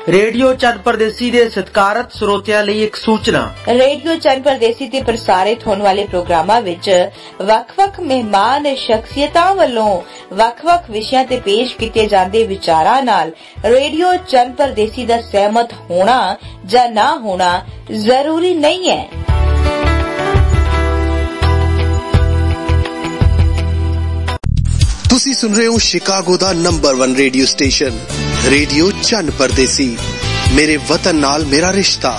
Radio Chann परदेसी दे सत्कारत ਸਰੋਤਿਆਂ ਲਈ एक सूचना। रेडियो चंद परदेसी ते प्रसारित होने वाले प्रोग्रामां विच वख-वख मेहमान शख्सियतां वल्लों वख-वख विषयां ते पेश कीते जांदे विचारां नाल रेडियो चंद परदेसी दा सहमत होना जां ना होना जरूरी नहीं है। तुसी सुन रहे हो शिकागो दा number 1 radio station radio Chann Pardesi, मेरे वतन नाल मेरा रिश्ता।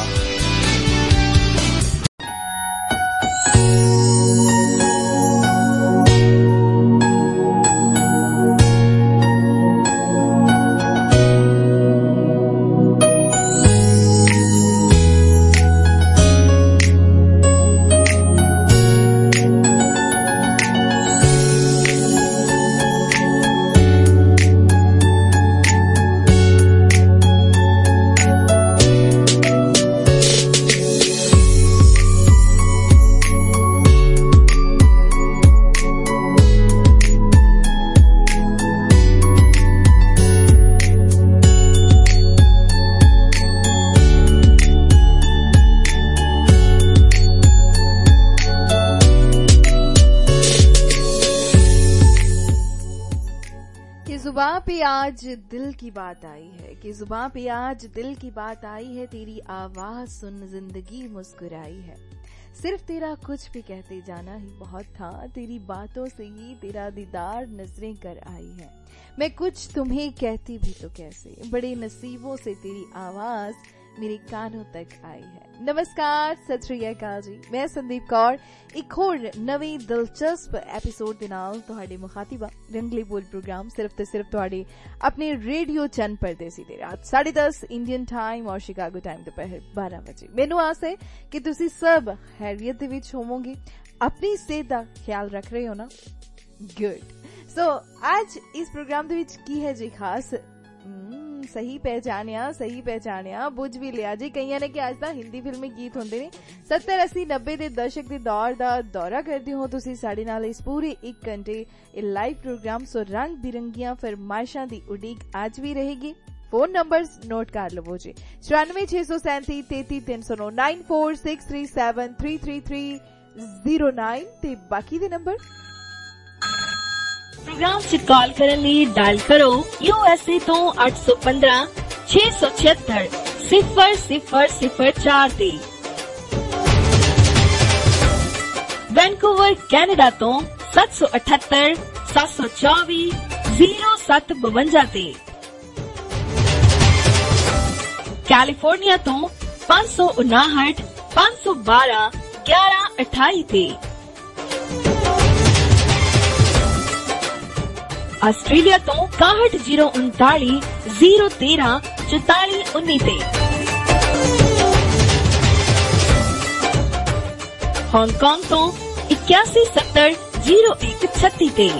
आज दिल की बात आई है कि जुबां पे आज दिल की बात आई है, तेरी आवाज सुन जिंदगी मुस्कुराई है। सिर्फ तेरा कुछ भी कहते जाना ही बहुत था, तेरी बातों से ही तेरा दीदार नजरें कर आई है। मैं कुछ तुम्हें कहती भी तो कैसे, बड़े नसीबों से तेरी आवाज मेरे कानों तक आई है। नमस्कार, सत श्री अकाल जी, मैं संदीप कौर एक होर नवी दिलचस्प एपीसोड दे नाल तुहाडे मुखातिबा रंगले बोल प्रोग्राम सिर्फ ते सिर्फ तुहाडे अपने रेडियो चंद परदेसी दे रात 10:30 इंडियन टाइम और शिकागो टाइम दोपहर 12 बजे। मैनू आस है कि तुसी सब खैरियत दे विच होवोगे, अपनी सेहत दा ख्याल रख रहे हो ना। गुड। सो आज इस प्रोग्राम दे विच की है जी खास, सही पहचानिया बुझ भी लिया जी कईयां ने कि आज दा हिंदी फिल्मी गीत होंदे ने 70 80 90 दे दशक दे दौर दा दौरा करदे हो तुसी साडे नाल इस पूरे 1 घंटे लाइव प्रोग्राम। सो रंग बिरंगियां फरमाइशां दी उड़ीक आज भी रहेगी। फोन नंबर्स नोट कर लवो जी 94 637 33 309 94 637 33309 ते बाकी दे नंबर प्रोग्राम से कॉल करने लिए डायल करो यूएसए तो 815 676 0004 ते। वैंकूवर कैनेडा तो 778 724 0752 ते। कैलिफोर्निया तो 559 512 1128 ते। ऑस्ट्रेलिया तो 61 039 013 44 19 ते। हांगकांग तो 81 70 01 36 ते।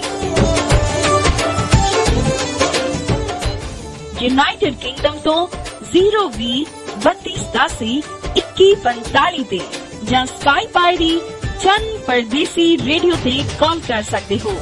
यूनाइटेड किंगडम तो 020 32 80 21 45 ते। ਜਾਂ Skype ID Chand Pardesi radio ते कॉल कर सकते हो।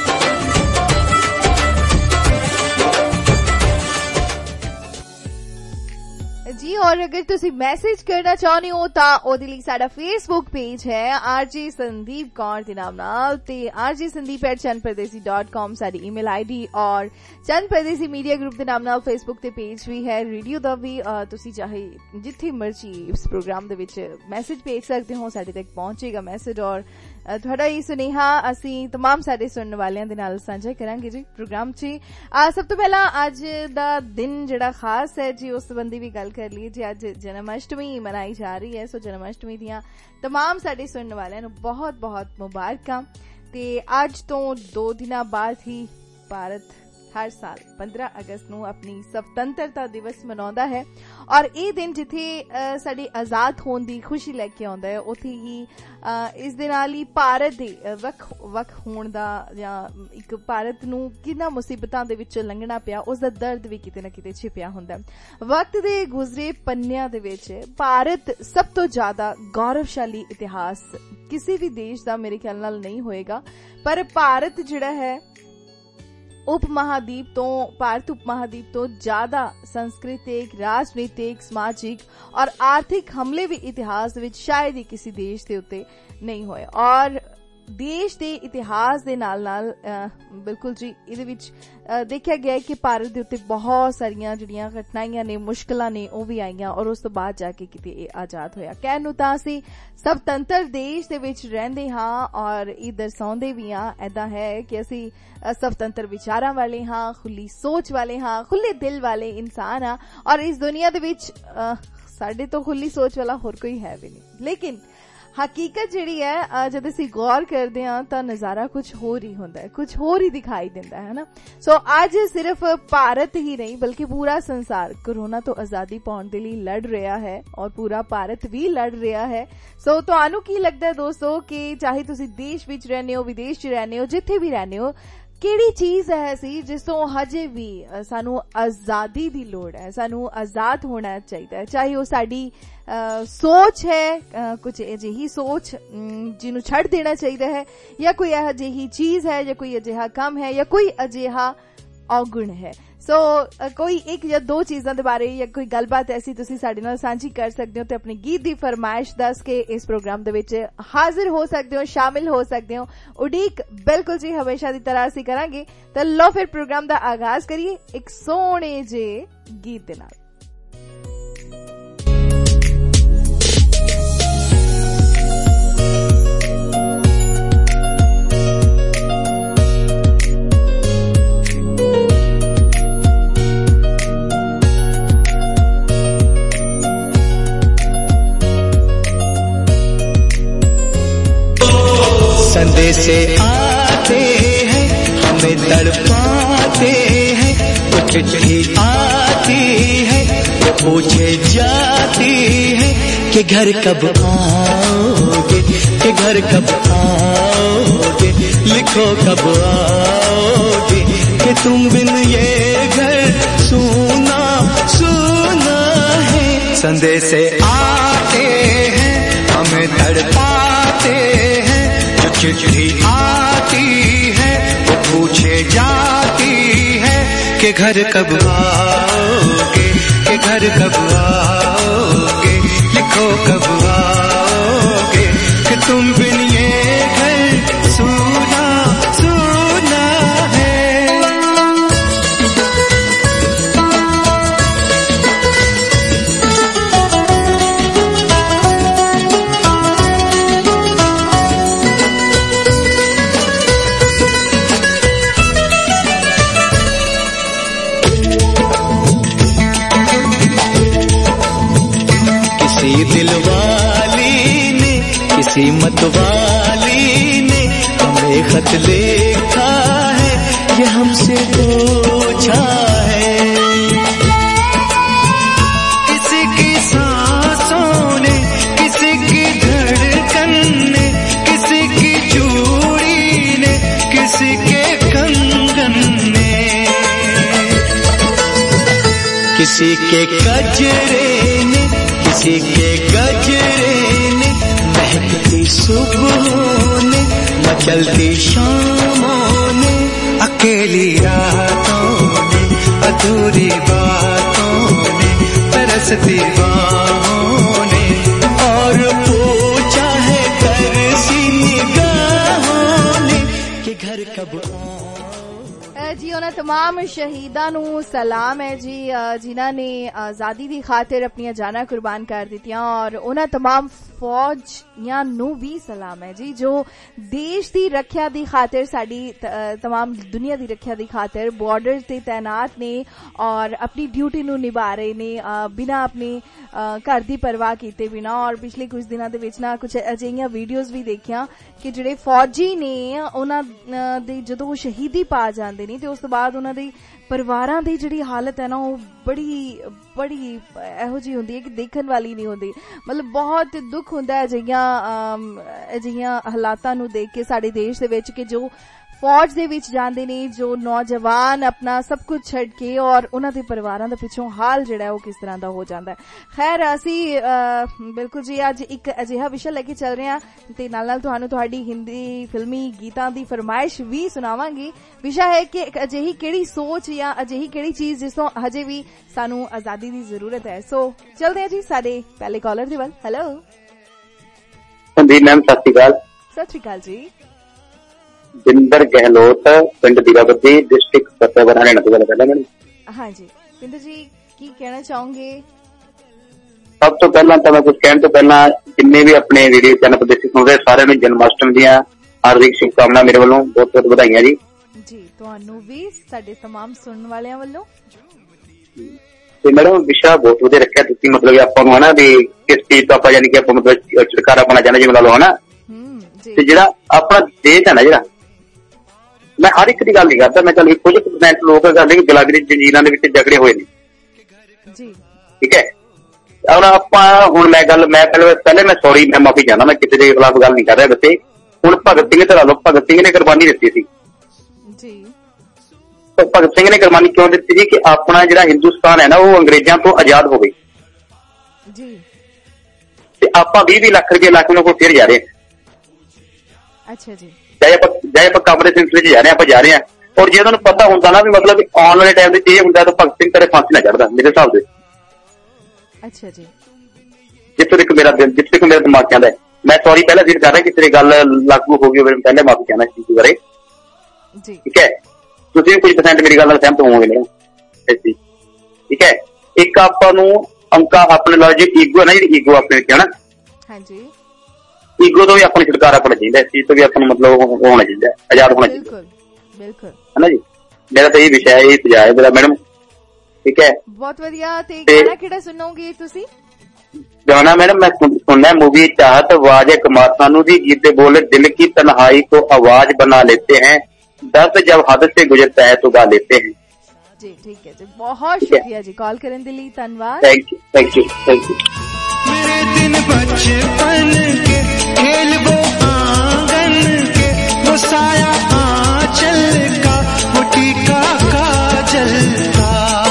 जी और अगर तुसी मैसेज करना चाहते हो तो ओदे लई साडा फेसबुक पेज है आरजे संदीप कौर दे नाम नाल ते rjsandeep@chandpardesi.com साडी ईमेल आईडी और चंद परदेसी मीडिया ग्रुप दे नाम नाल फेसबुक ते पेज भी है। रेडियो दा भी तुसी चाहे जिथे मर्जी इस प्रोग्राम दे विच मैसेज भेज सकते हो, साडे तक पहुंचेगा मैसेज और तुहाडा ये सुनेहा असी तमाम सारे सुनने वालियां दे नाल सांझा करांगे जी प्रोग्राम च। सब तो पहला अज दा दिन जिहड़ा खास है जी उस संबंधी भी गल कर ली जी। अज जन्माष्टमी मनाई जा रही है, सो जन्माष्टमी दियां तमाम साडे सुनने वालियां नूं बहुत बहुत मुबारकां। ते अज तो 2 दिनां बाद ही भारत हर साल 15 अगस्त नूं अपनी स्वतंत्रता दिवस मनाउंदा है और ये दिन जिथे साडी आजाद होने दी खुशी लेके आउंदा है उथे ही इस दे नाल ही भारत दे वख होण दा जां एक भारत नूं किन्ना मुसीबतां दे विचों लंघना पिया उस दा दर्द भी किते ना किते छिपिया हुंदा है। वक्त दे गुजरे पन्नियां दे विच भारत सब तो ज्यादा गौरवशाली इतिहास किसी भी देश दा मेरे ख्याल नाल नहीं होएगा, पर भारत जिहड़ा है उप महाद्वीप तो भारत उप महाद्वीप तो ज्यादा सांस्कृतिक, राजनीतिक, समाजिक और आर्थिक हमले भी इतिहास विच शायद ही किसी देश दे उत्ते नहीं होए। और देश दे इतिहास दे नाल नाल बिल्कुल जी इहदे विच देखिया गया कि भारत दे उत्ते बहुत सारियां जिहड़ियां घटनावां ने, मुश्किलां ने ओ भी आईयां और उस तो बाद जाके किते आजाद होया। कहण नूं तां असीं स्वतंत्र देश दे विच रहिंदे हां और इह दर्शाउंदे भी हां, ऐदां है कि असीं स्वतंत्र विचारां वाले हां, खुली सोच वाले हां, खुले दिल वाले इंसान हां और इस दुनिया दे विच साडे तो खुली सोच वाला होर कोई है भी नहीं। लेकिन हकीकत जिहड़ी है जद असीं गौर करदे हां तां नज़ारा कुछ होर ही हुंदा है, कुछ होर ही दिखाई दिंदा है ना। सो अज सिर्फ भारत ही नहीं बल्कि पूरा संसार कोरोना तो आजादी पाउण दे लई लड़ रहा है और पूरा भारत भी लड़ रहा है। सो तुहानूं की लगदा है दोस्तों कि चाहे तुसीं देश विच रहने हो, विदेश च रहने हो, जिथे भी रहने हो, किहड़ी चीज है सी जिस तो हजे भी सानू आजादी दी लोड़ है, सानू आजाद होना चाहिए है। चाहे वो साडी सोच है, कुछ अजिही सोच जिन्हों छड़ देना चाहिए है, या कोई अजिही चीज है, या कोई अजिहा काम है, या कोई अजिहा औगुण है। सो कोई एक या दो चीज़ों के बारे या कोई गलबात ऐसी तुसी साडे नाल सांझी कर सकते हो तो अपनी गीत दी फरमाइश दस के इस प्रोग्राम दे विच हाजिर हो सकते हो, शामिल हो सकते हो। उड़ीक बिल्कुल जी हमेशा की तरह असीं करांगे। तो लो फिर प्रोग्राम का आगाज करिए एक सोहणे जे गीत दे नाल। संदेशे आते हैं हमें तड़पाते हैं, कुछ चिट्ठी आती है वो पूछे जाती है कि घर कब आओगे, कि घर कब आओगे, लिखो कब आओगे, कि तुम बिन ये घर सुना सुना है। संदेशे आते हैं हमें तड़पाते हैं, चिट्ठी आती है वो पूछे जाती है कि घर कब आओगे, कि घर कब आओगे, लिखो कब आओगे, कि तुम बिन ये घर सुना सुना है। किसी मतवाली ने हमें खत लिखा है, ये हमसे पूछा है। किसी की सांसों ने, किसी की धड़कन ने, किसी की चूड़ी ने, किसी के कंगन ने, किसी के गजरे ने, किसी के गजरे ने, महकती सुबहों ने, मचलती शामों ने, अकेली रातों ने, अधूरी बातों ने, तरसती बाहों ने, और पूछा है तरसी निगाहों ने कि घर कब जी। उन्हें तमाम शहीदां नूं सलाम है जी जिन्हां ने आजादी दी खातिर अपनी जाना कुर्बान कर दित्तियां, और उन्हें तमाम फौजियां नूं भी सलाम है जी जो देश दी रक्षा दी खातिर, साडी तमाम दुनिया दी रक्षा दी खातिर बॉर्डर ते तैनात ने और अपनी ड्यूटी नूं निभा रहे ने बिना अपने घर दी परवाह कीते बिना। और पिछले कुछ दिनां दे विच ना कुछ अजिहियां वीडियोज़ भी देखियां कि जिहड़े फौजी ने उन्हां दे जदों शहीदी पा जांदे ने ते उस तो बाद उन्हां दे परिवारां दी जिहड़ी हालत है ना वो बड़ी बड़ी इहो जी हुंदी है कि देखण वाली नहीं हुंदी। मतलब बहुत दुख हुंदा है अजिहियां हालातां नूं देख के साडे देश दे विच कि जो फौज ਦੇ ਵਿੱਚ ਜਾਂਦੇ ਨੇ, ਜੋ ਨੌਜਵਾਨ ਆਪਣਾ ਸਭ ਕੁਝ ਛੱਡ ਕੇ ਔਰ ਉਹਨਾਂ ਦੇ ਪਰਿਵਾਰਾਂ ਦਾ ਪਿੱਛੋਂ ਹਾਲ ਜਿਹੜਾ ਉਹ ਕਿਸ ਤਰ੍ਹਾਂ ਦਾ ਹੋ ਜਾਂਦਾ ਹੈ। ਖੈਰ ਅਸੀਂ ਬਿਲਕੁਲ ਜੀ ਅੱਜ ਇੱਕ ਅਜਿਹਾ ਵਿਸ਼ਾ ਲੈ ਕੇ ਚੱਲ ਰਹੇ ਹਾਂ ਤੇ ਨਾਲ ਤੁਹਾਨੂੰ ਤੁਹਾਡੀ ਹਿੰਦੀ ਫਿਲਮੀ ਗੀਤਾਂ ਦੀ ਫਰਮਾਇਸ਼ ਵੀ ਸੁਣਾਵਾਂਗੀ। ਵਿਸ਼ਾ ਹੈ ਕਿ ਇੱਕ ਅਜਿਹੀ ਕਿਹੜੀ ਸੋਚ ਜਾਂ ਅਜਿਹੀ ਕਿਹੜੀ ਚੀਜ਼ ਜਿਸ ਤੋਂ ਹਜੇ ਵੀ ਸਾਨੂੰ ਆਜ਼ਾਦੀ ਦੀ ਜ਼ਰੂਰਤ ਹੈ। ਸੋ ਚਲਦੇ ਹਾਂ ਜੀ ਸਾਡੇ ਪਹਿਲੇ ਕਾਲਰ ਦੇ ਵੱਲ। ਹੈਲੋ ਜੀ ਮੈਮ, ਸਤਿ ਸ਼੍ਰੀ ਅਕਾਲ। ਸਤਿ ਸ਼੍ਰੀ ਅਕਾਲ ਜੀ। ਜਿੰਦਰ ਗਹਿਲੋਤ, ਪਿੰਡ ਦੀਵਾਬੱਦੀ, ਡਿਸਟ੍ਰਿਕਟ ਫਤਿਹਗੜ੍ਹ ਹਰਿਆਣਾ ਤੋਂ ਗੱਲ ਕਰ ਰਿਹਾ ਮੈਡਮ। ਹਾਂਜੀ ਪਿੰਦਰ ਜੀ, ਕੀ ਕਹਿਣਾ ਚਾਹੋਗੇ? ਸਭ ਤੋਂ ਪਹਿਲਾਂ ਤਾਂ ਮੈਂ ਕੁਝ ਕਹਿਣ ਤੋਂ ਪਹਿਲਾਂ ਜਿੰਨੇ ਵੀ ਆਪਣੇ ਰੇਡੀਓ ਚੈਨਲ ਤੇ ਸੁਣ ਰਹੇ ਸਾਰਿਆਂ ਨੂੰ ਜਨਮਾਸ਼ਟਮੀ ਦੀਆਂ ਹਾਰਦਿਕ ਸ਼ੁਭਕਾਮਨਾਵਾਂ ਮੇਰੇ ਵੱਲੋਂ, ਬਹੁਤ ਬਹੁਤ ਵਧਾਈਆਂ ਜੀ। ਜੀ ਤੁਹਾਨੂੰ ਵੀ ਸਾਡੇ तमाम ਸੁਣਨ ਵਾਲਿਆਂ ਵੱਲੋਂ। ਤੇ ਮੈਡਮ ਵਿਸ਼ਾ ਬਹੁਤ ਵਧੀਆ ਰੱਖਿਆ ਤੁਸੀਂ, ਮਤਲਬ ਆਪਾਂ ਨੂੰ ਹਨਾ ਵੀ ਕਿਸ ਚੀਜ਼ ਤੋਂ ਆਪਾਂ ਯਾਨੀ ਕਿ ਆਪਾਂ ਮਤਲਬ ਛੁਟਕਾਰਾ ਪਾਉਣਾ ਚਾਹੁੰਦੇ ਜਿਵੇਂ ਲਾ ਲਓ ਹਨਾ। ਤੇ ਜਿਹੜਾ ਆਪਣਾ ਦੇਸ਼ ਹੈ ਨਾ, ਜਿਹੜਾ ਮੈਂ ਹਰ ਇੱਕ ਦੀ ਗੱਲ ਨਹੀਂ ਕਰਦਾ, ਮੈਂ ਚੱਲ ਕੁਝ % ਲੋਕ ਕਰਦੇ ਕਿ ਗੁਲਾਮੀ ਦੀ ਜੰਜੀਰਾਂ ਦੇ ਵਿੱਚ ਜਕੜੇ ਹੋਏ ਨੇ ਜੀ, ਠੀਕ ਹੈ। ਔਰ ਆਪਾਂ ਹੁਣ ਮੈਂ ਪਹਿਲੇ ਮੈਂ ਸੌਰੀ, ਮੈਂ ਮਾਫੀ ਚਾਹੁੰਦਾ, ਮੈਂ ਕਿਸੇ ਦੇ ਖਿਲਾਫ ਗੱਲ ਨਹੀਂ ਕਰ ਰਿਹਾ। ਵੈਸੇ ਹੁਣ ਭਗਤ ਸਿੰਘ ਤੇ ਲਾ ਲਓ, ਭਗਤ ਸਿੰਘ ਨੇ ਕੁਰਬਾਨੀ ਦਿੱਤੀ ਸੀ ਜੀ। ਭਗਤ ਸਿੰਘ ਨੇ ਕੁਰਬਾਨੀ ਕਿਉਂ ਦਿੱਤੀ ਜੀ ਕਿ ਆਪਣਾ ਜਿਹੜਾ ਹਿੰਦੁਸਤਾਨ ਹੈ ਨਾ ਉਹ ਅੰਗਰੇਜ਼ਾਂ ਤੋਂ ਆਜ਼ਾਦ ਹੋ ਗਈ ਜੀ। ਤੇ ਆਪਾਂ 20 ਲੱਖ ਰੁਪਏ ਲੱਖ ਨੂੰ ਕੋਲ ਫਿਰ ਜਾ ਰਹੇ ਹਾਂ। ਅੱਛਾ ਜੀ। ਚਾਹੇ ਆਪਾਂ ਕਮਰੇ ਸਿਲਸਿਲੇ ਚ ਜਾ ਰਹੇ ਹਾਂ, ਆਪਾਂ ਜਾ ਰਹੇ ਹਾਂ। ਔਰ ਜੇ ਉਹਨਾਂ ਨੂੰ ਪਤਾ ਹੁੰਦਾ ਨਾ ਵੀ ਮਤਲਬ ਆਉਣ ਵਾਲੇ ਟਾਈਮ ਵਿੱਚ ਇਹ ਹੁੰਦਾ ਤਾਂ ਭਗਤ ਸਿੰਘ ਕਦੇ ਫਾਂਸੀ ਨਾ ਚੜ੍ਹਦਾ ਮੇਰੇ ਹਿਸਾਬ ਦੇ। ਅੱਛਾ ਜੀ। ਜਿੱਥੇ ਤੱਕ ਮੇਰਾ ਦਿਮਾਗ ਕਹਿੰਦਾ, ਮੈਂ ਸੌਰੀ ਪਹਿਲਾਂ ਜ਼ਿਕਰ ਕਰ ਰਿਹਾ ਕਿ ਤੇਰੀ ਗੱਲ ਲਾਗੂ ਹੋ ਗਈ ਹੋਵੇ, ਪਹਿਲੇ ਮਾਫੀ ਚਾਹੁੰਦਾ ਇਸ ਚੀਜ਼ ਬਾਰੇ ਜੀ, ਠੀਕ ਹੈ। ਤੁਸੀਂ ਵੀ ਕੁਝ % ਮੇਰੀ ਗੱਲ ਨਾਲ ਸਹਿਮਤ ਹੋਵੋਗੇ ਮੈਡਮ, ਠੀਕ ਹੈ। ਇੱਕ ਆਪਾਂ ਨੂੰ ਆਪਣੇ ਨਾਲ ਜੇ ਈਗੋ ਹੈ ਨਾ, ਜਿਹੜੀ ਈਗੋ ਆਪਣੇ ਵਿੱਚ ਹੈ ਨਾ, ਹਾਂਜੀ, ਈਗੋ ਤੋਂ ਵੀ ਆਪਾਂ ਨੂੰ ਛੁਟਕਾਰਾ ਪਾਉਣਾ ਚਾਹੀਦਾ। ਇਸ ਚੀਜ਼ ਤੋਂ ਵੀ ਆਪਾਂ ਨੂੰ ਮਤਲਬ ਹੋਣਾ ਚਾਹੀਦਾ, ਆਜ਼ਾਦ ਹੋਣਾ ਚਾਹੀਦਾ, ਬਿਲਕੁਲ ਹੈ ਨਾ ਜੀ। ਮੇਰਾ ਤਾਂ ਇਹ ਵਿਸ਼ਾ ਹੈ, ਇਹ ਸੁਝਾਅ ਹੈ ਮੇਰਾ ਮੈਡਮ, ਠੀਕ ਹੈ। ਬਹੁਤ ਵਧੀਆ। ਤੇ ਗਾਣਾ ਕਿਹੜਾ ਸੁਣੋਗੇ ਤੁਸੀਂ? ਗਾਣਾ ਮੈਡਮ ਮੈਂ सुनना मूवी चाहत, आवाज एक मासानू दी, गीत बोले दिल की तन्हाई को आवाज बना लेते हैं, दर्द जब हद से गुजरता है तो गा लेते हैं जी। ठीक है जी, बहुत शुक्रिया जी कॉल करने के लिए, धन्यवाद। Thank you. मेरे दिन बचपन के खेल वो आंगन के, वो साया आंचल का, वो टीका काजल का,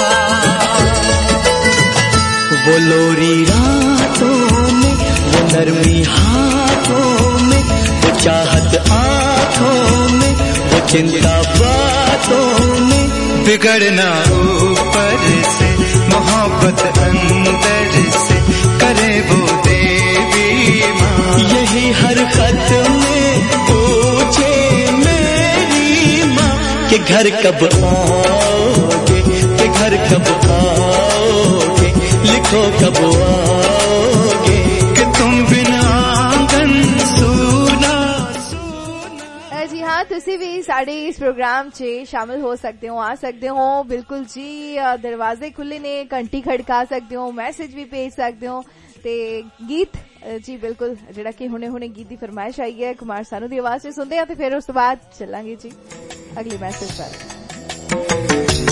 वो लोरी रातों में, वो नरमी हाथों में, वो चाहत आंखों में, वो चिंता बातों में, बिगड़ना ऊपर से, मोहब्बत अंदर से, करे वो देवी माँ, यही हर खत में पूछे मेरी माँ कि घर कब आओगे, कि घर कब आओगे, लिखो कब आओगे, कि तुम बिना आंगन सूना सूना। जी हाँ, तुसी भी साढ़े इस प्रोग्राम च शामिल हो सकते हो, आ सकते हो, बिल्कुल जी। दरवाजे खुले ने, घंटी खड़का सकते हो, मैसेज भी भेज सकते हो। ते गीत जी बिल्कुल जिहड़ा कि हुणे गीत की फरमाइश आई है कुमार सानू की आवाज से सुनते हैं, तो फिर उस बाद चलांगे जी अगली मैसेज पर।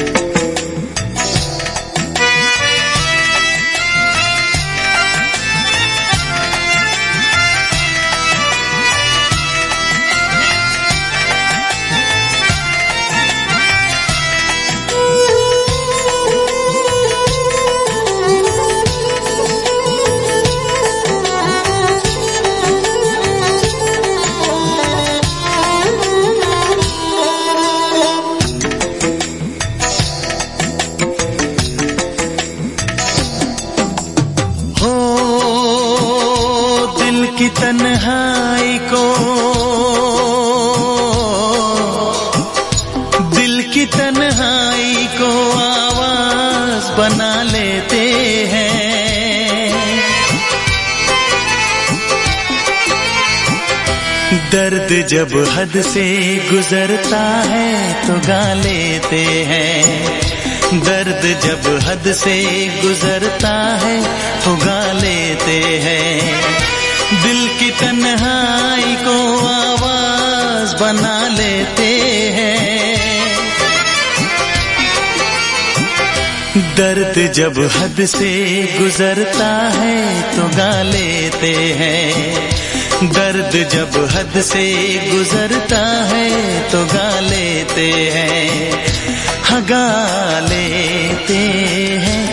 तन्हाई को, दिल की तन्हाई को आवाज बना लेते हैं, दर्द जब हद से गुजरता है तो गा लेते हैं, दर्द जब हद से गुजरता है तो गा लेते हैं, दिल की तन्हाई को आवाज बना लेते हैं, दर्द जब हद से गुजरता है तो गा लेते हैं, दर्द जब हद से गुजरता है तो गा लेते हैं, हाँ गा लेते हैं,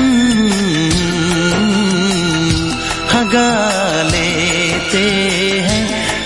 हाँ गा लेते हैं।